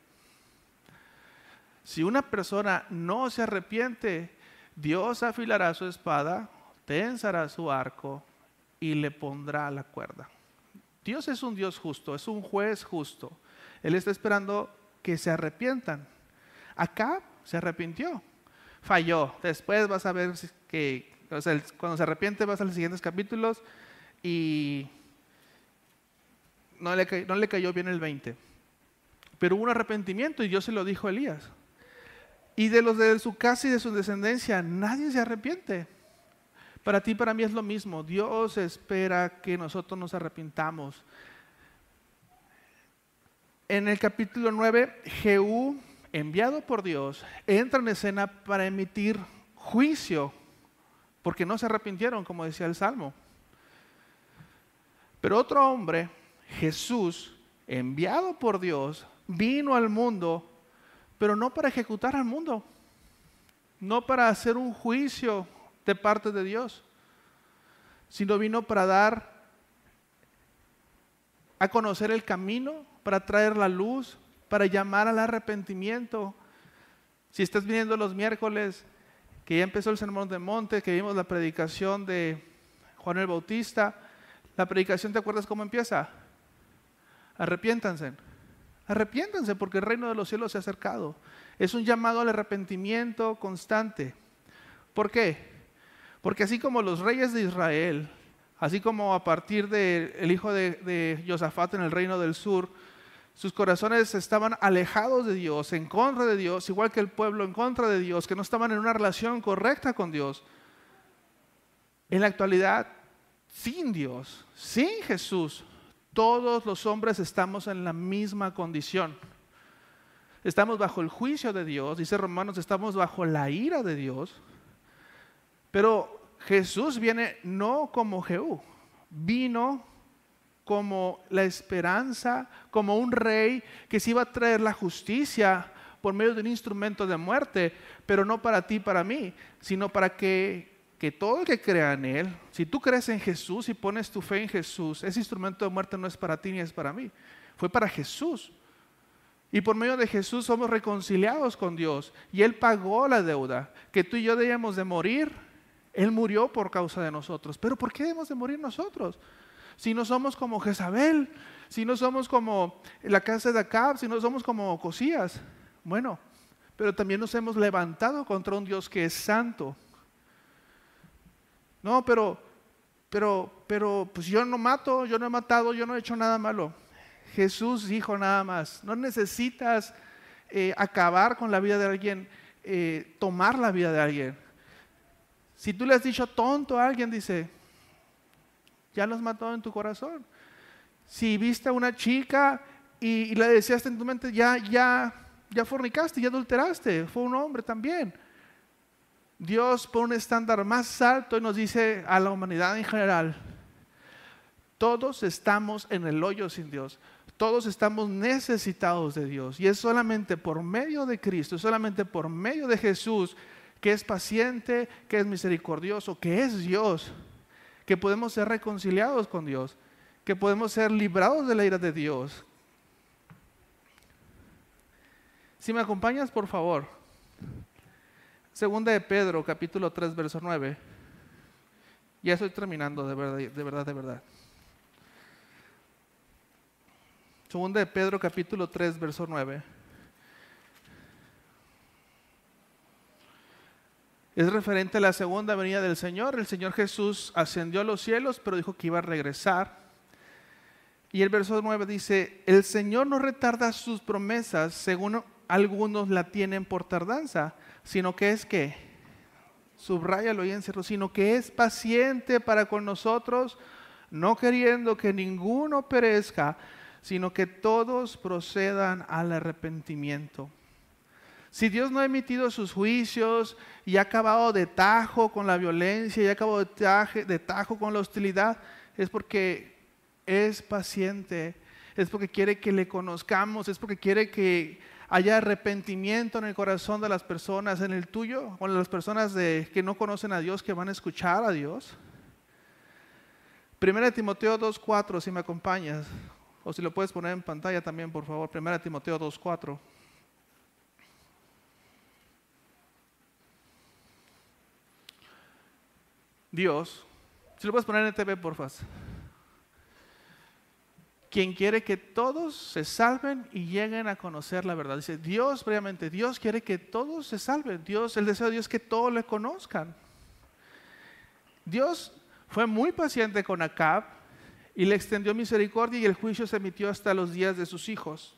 Si una persona no se arrepiente, Dios afilará su espada, tensará su arco y le pondrá la cuerda. Dios es un Dios justo, es un juez justo. Él está esperando que se arrepientan. Acab se arrepintió, falló. Después vas a ver que, cuando se arrepiente vas a los siguientes capítulos y no le cayó bien el 20. Pero hubo un arrepentimiento y Dios se lo dijo a Elías. Y de los de su casa y de su descendencia, nadie se arrepiente. Para ti y para mí es lo mismo. Dios espera que nosotros nos arrepintamos. En el capítulo 9, Jehú, enviado por Dios, entra en escena para emitir juicio, porque no se arrepintieron, como decía el Salmo. Pero otro hombre, Jesús, enviado por Dios, vino al mundo, pero no para ejecutar al mundo, no para hacer un juicio de parte de Dios, sino vino para dar a conocer el camino, para traer la luz, para llamar al arrepentimiento. Si estás viniendo los miércoles, que ya empezó el Sermón del Monte, que vimos la predicación de Juan el Bautista, la predicación, ¿te acuerdas cómo empieza? Arrepiéntanse. Arrepiéntanse porque el reino de los cielos se ha acercado. Es un llamado al arrepentimiento constante. ¿Por qué? Porque así como los reyes de Israel, así como a partir del hijo de Josafat en el reino del sur, sus corazones estaban alejados de Dios, en contra de Dios, igual que el pueblo en contra de Dios, que no estaban en una relación correcta con Dios. En la actualidad, sin Dios, sin Jesús, todos los hombres estamos en la misma condición. Estamos bajo el juicio de Dios, dice Romanos, estamos bajo la ira de Dios. Pero Jesús viene no como Jehú, vino como la esperanza, como un rey que se iba a traer la justicia por medio de un instrumento de muerte, pero no para ti y para mí, sino para que todo el que crea en Él, si tú crees en Jesús y pones tu fe en Jesús, ese instrumento de muerte no es para ti ni es para mí, fue para Jesús. Y por medio de Jesús somos reconciliados con Dios y Él pagó la deuda, que tú y yo debíamos de morir. Él murió por causa de nosotros. ¿Pero por qué debemos de morir nosotros? Si no somos como Jezabel, si no somos como la casa de Acab, si no somos como Ocosías. Bueno, pero también nos hemos levantado contra un Dios que es santo. No, pero pues yo no mato, yo no he matado, yo no he hecho nada malo. Jesús dijo nada más, no necesitas acabar con la vida de alguien, tomar la vida de alguien. Si tú le has dicho tonto a alguien, dice, ya lo has matado en tu corazón. Si viste a una chica y le deseaste en tu mente, ya fornicaste, ya adulteraste, fue un hombre también. Dios pone un estándar más alto y nos dice a la humanidad en general, todos estamos en el hoyo sin Dios, todos estamos necesitados de Dios y es solamente por medio de Cristo, es solamente por medio de Jesús, que es paciente, que es misericordioso, que es Dios, que podemos ser reconciliados con Dios, que podemos ser librados de la ira de Dios. Si me acompañas, por favor. Segunda de Pedro, capítulo 3, verso 9. Ya estoy terminando, de verdad. Segunda de Pedro, capítulo 3, verso 9. Es referente a la segunda venida del Señor. El Señor Jesús ascendió a los cielos, pero dijo que iba a regresar. Y el verso 9 dice, el Señor no retarda sus promesas, según algunos la tienen por tardanza, sino que es que, subráyalo y encierro, sino que es paciente para con nosotros, no queriendo que ninguno perezca, sino que todos procedan al arrepentimiento. Si Dios no ha emitido sus juicios y ha acabado de tajo con la violencia y ha acabado de tajo con la hostilidad, es porque es paciente, es porque quiere que le conozcamos, es porque quiere que haya arrepentimiento en el corazón de las personas, en el tuyo, o en las personas que no conocen a Dios, que van a escuchar a Dios. 1 Timoteo 2:4, si me acompañas, o si lo puedes poner en pantalla también, por favor. 1 Timoteo 2:4. Dios Si lo puedes poner en TV, por favor. Quien quiere que todos se salven y lleguen a conocer la verdad. Dice Dios, previamente, Dios quiere que todos se salven. El deseo de Dios es que todos le conozcan. Dios fue muy paciente con Acab y le extendió misericordia y el juicio se emitió hasta los días de sus hijos.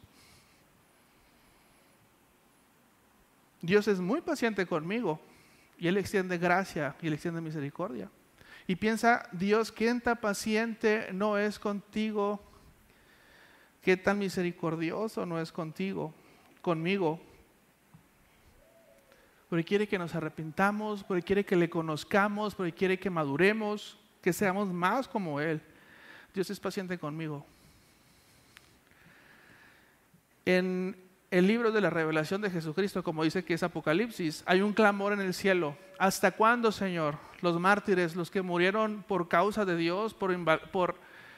Dios es muy paciente conmigo y Él extiende gracia y Él extiende misericordia. Y piensa, Dios, ¿quién tan paciente no es contigo? ¿Qué tan misericordioso no es conmigo? Porque quiere que nos arrepintamos, porque quiere que le conozcamos, porque quiere que maduremos, que seamos más como Él. Dios es paciente conmigo. En el libro de la revelación de Jesucristo, como dice que es Apocalipsis, hay un clamor en el cielo. ¿Hasta cuándo, Señor? Los mártires, los que murieron por causa de Dios, por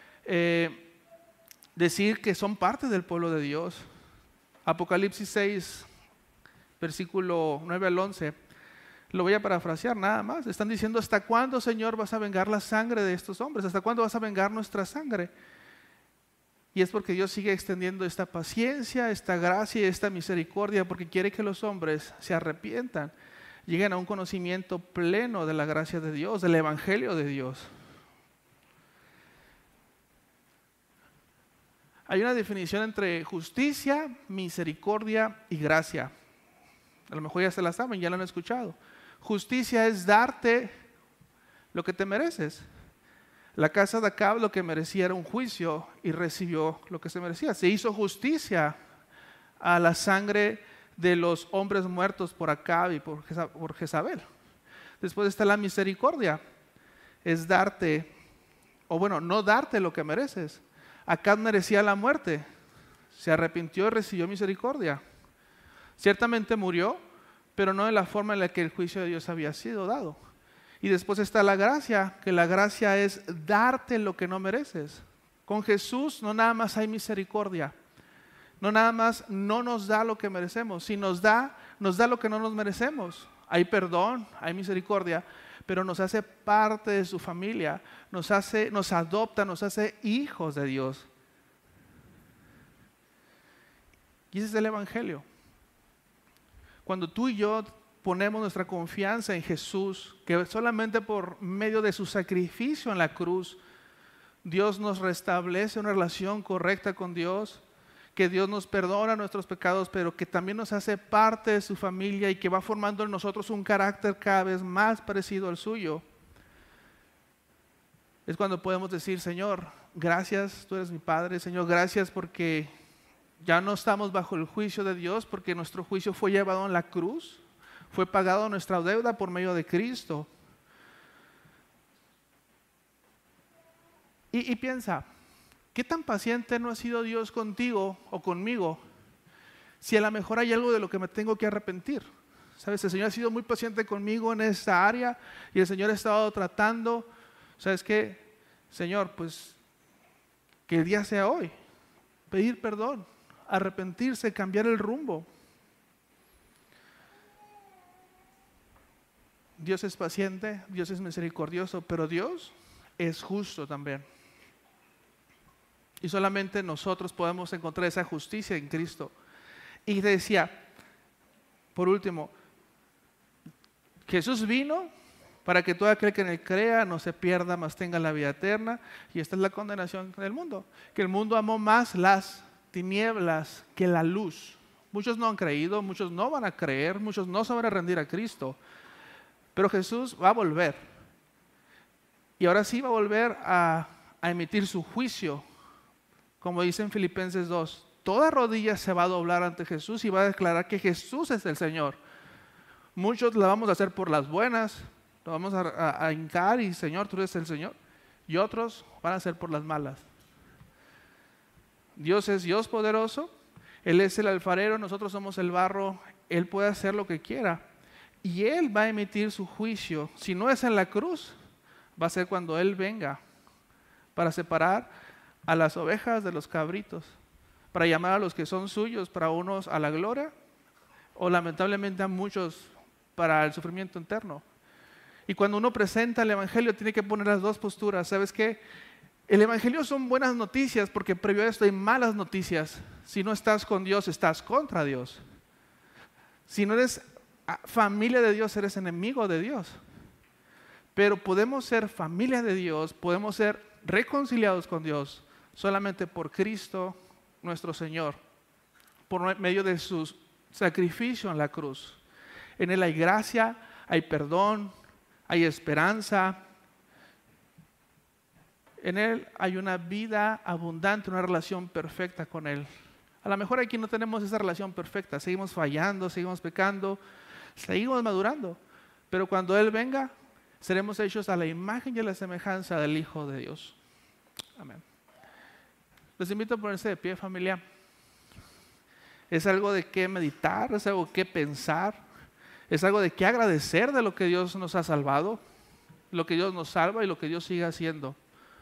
decir que son parte del pueblo de Dios. Apocalipsis 6, versículo 9 al 11. Lo voy a parafrasear nada más. Están diciendo, ¿hasta cuándo, Señor, vas a vengar la sangre de estos hombres? ¿Hasta cuándo vas a vengar nuestra sangre? Y es porque Dios sigue extendiendo esta paciencia, esta gracia y esta misericordia, porque quiere que los hombres se arrepientan, lleguen a un conocimiento pleno de la gracia de Dios, del evangelio de Dios. Hay una definición entre justicia, misericordia y gracia. A lo mejor ya se la saben, ya la han escuchado. Justicia es darte lo que te mereces. La casa de Acab lo que merecía era un juicio y recibió lo que se merecía. Se hizo justicia a la sangre de los hombres muertos por Acab y por Jezabel. Después está la misericordia. Es darte, o bueno, no darte lo que mereces. Acab merecía la muerte. Se arrepintió y recibió misericordia. Ciertamente murió, pero no de la forma en la que el juicio de Dios había sido dado. Y después está la gracia, que la gracia es darte lo que no mereces. Con Jesús no nada más hay misericordia, no nada más no nos da lo que merecemos, si nos da lo que no nos merecemos. Hay perdón, hay misericordia, pero nos hace parte de su familia, nos adopta, nos hace hijos de Dios. Y ese es el evangelio. Cuando tú y yo ponemos nuestra confianza en Jesús, que solamente por medio de su sacrificio en la cruz, Dios nos restablece una relación correcta con Dios, que Dios nos perdona nuestros pecados, pero que también nos hace parte de su familia y que va formando en nosotros un carácter cada vez más parecido al suyo. Es cuando podemos decir, Señor, gracias, tú eres mi Padre, Señor, gracias porque ya no estamos bajo el juicio de Dios, porque nuestro juicio fue llevado en la cruz. Fue pagado nuestra deuda por medio de Cristo. Y piensa, ¿qué tan paciente no ha sido Dios contigo o conmigo? Si a lo mejor hay algo de lo que me tengo que arrepentir. ¿Sabes? El Señor ha sido muy paciente conmigo en esta área y el Señor ha estado tratando. ¿Sabes qué? Señor, pues que el día sea hoy. Pedir perdón, arrepentirse, cambiar el rumbo. Dios es paciente, Dios es misericordioso, pero Dios es justo también. Y solamente nosotros podemos encontrar esa justicia en Cristo. Y decía, por último, Jesús vino para que todo aquel que en él crea no se pierda, mas tenga la vida eterna. Y esta es la condenación del mundo, que el mundo amó más las tinieblas que la luz. Muchos no han creído, muchos no van a creer, muchos no se van a rendir a Cristo. Pero Jesús va a volver. Y ahora sí va a volver a emitir su juicio. Como dice en Filipenses 2, toda rodilla se va a doblar ante Jesús y va a declarar que Jesús es el Señor. Muchos la vamos a hacer por las buenas, lo vamos a hincar y Señor, tú eres el Señor. Y otros van a hacer por las malas. Dios es Dios poderoso, Él es el alfarero, nosotros somos el barro, Él puede hacer lo que quiera. Y Él va a emitir su juicio. Si no es en la cruz, va a ser cuando Él venga para separar a las ovejas de los cabritos, para llamar a los que son suyos, para unos a la gloria, o lamentablemente a muchos para el sufrimiento eterno. Y cuando uno presenta el Evangelio tiene que poner las dos posturas. ¿Sabes qué? El Evangelio son buenas noticias porque previo a esto hay malas noticias. Si no estás con Dios, estás contra Dios. Si no eres familia de Dios, eres enemigo de Dios. Pero podemos ser familia de Dios, podemos ser reconciliados con Dios solamente por Cristo nuestro Señor, por medio de su sacrificio en la cruz. En Él hay gracia, hay perdón, hay esperanza. En Él hay una vida abundante, una relación perfecta con Él. A lo mejor aquí no tenemos esa relación perfecta, seguimos fallando, seguimos pecando, seguimos madurando. Pero cuando Él venga, seremos hechos a la imagen y a la semejanza del Hijo de Dios. Amén. Les invito a ponerse de pie, familia. Es algo de qué meditar, es algo de qué pensar, es algo de qué agradecer de lo que Dios nos ha salvado, lo que Dios nos salva y lo que Dios sigue haciendo.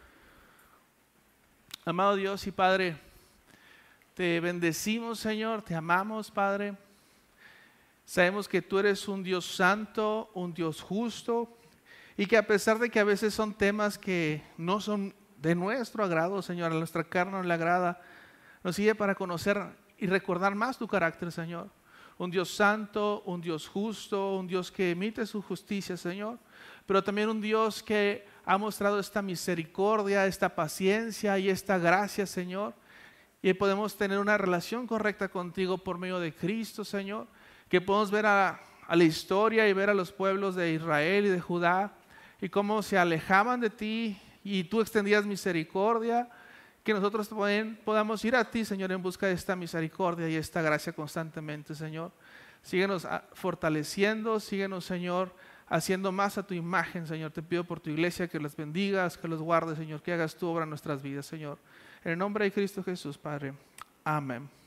Amado Dios y Padre, te bendecimos, Señor, te amamos, Padre. Sabemos que tú eres un Dios santo, un Dios justo, y que a pesar de que a veces son temas que no son de nuestro agrado, Señor, a nuestra carne no le agrada, nos sirve para conocer y recordar más tu carácter, Señor. Un Dios santo, un Dios justo, un Dios que emite su justicia, Señor, pero también un Dios que ha mostrado esta misericordia, esta paciencia y esta gracia, Señor. Y podemos tener una relación correcta contigo por medio de Cristo, Señor. Que podemos ver a la historia y ver a los pueblos de Israel y de Judá y cómo se alejaban de ti y tú extendías misericordia. Que nosotros también podamos ir a ti, Señor, en busca de esta misericordia y esta gracia constantemente, Señor. Síguenos fortaleciendo, síguenos, Señor, haciendo más a tu imagen, Señor. Te pido por tu iglesia que los bendigas, que los guardes, Señor, que hagas tu obra en nuestras vidas, Señor. En el nombre de Cristo Jesús, Padre. Amén.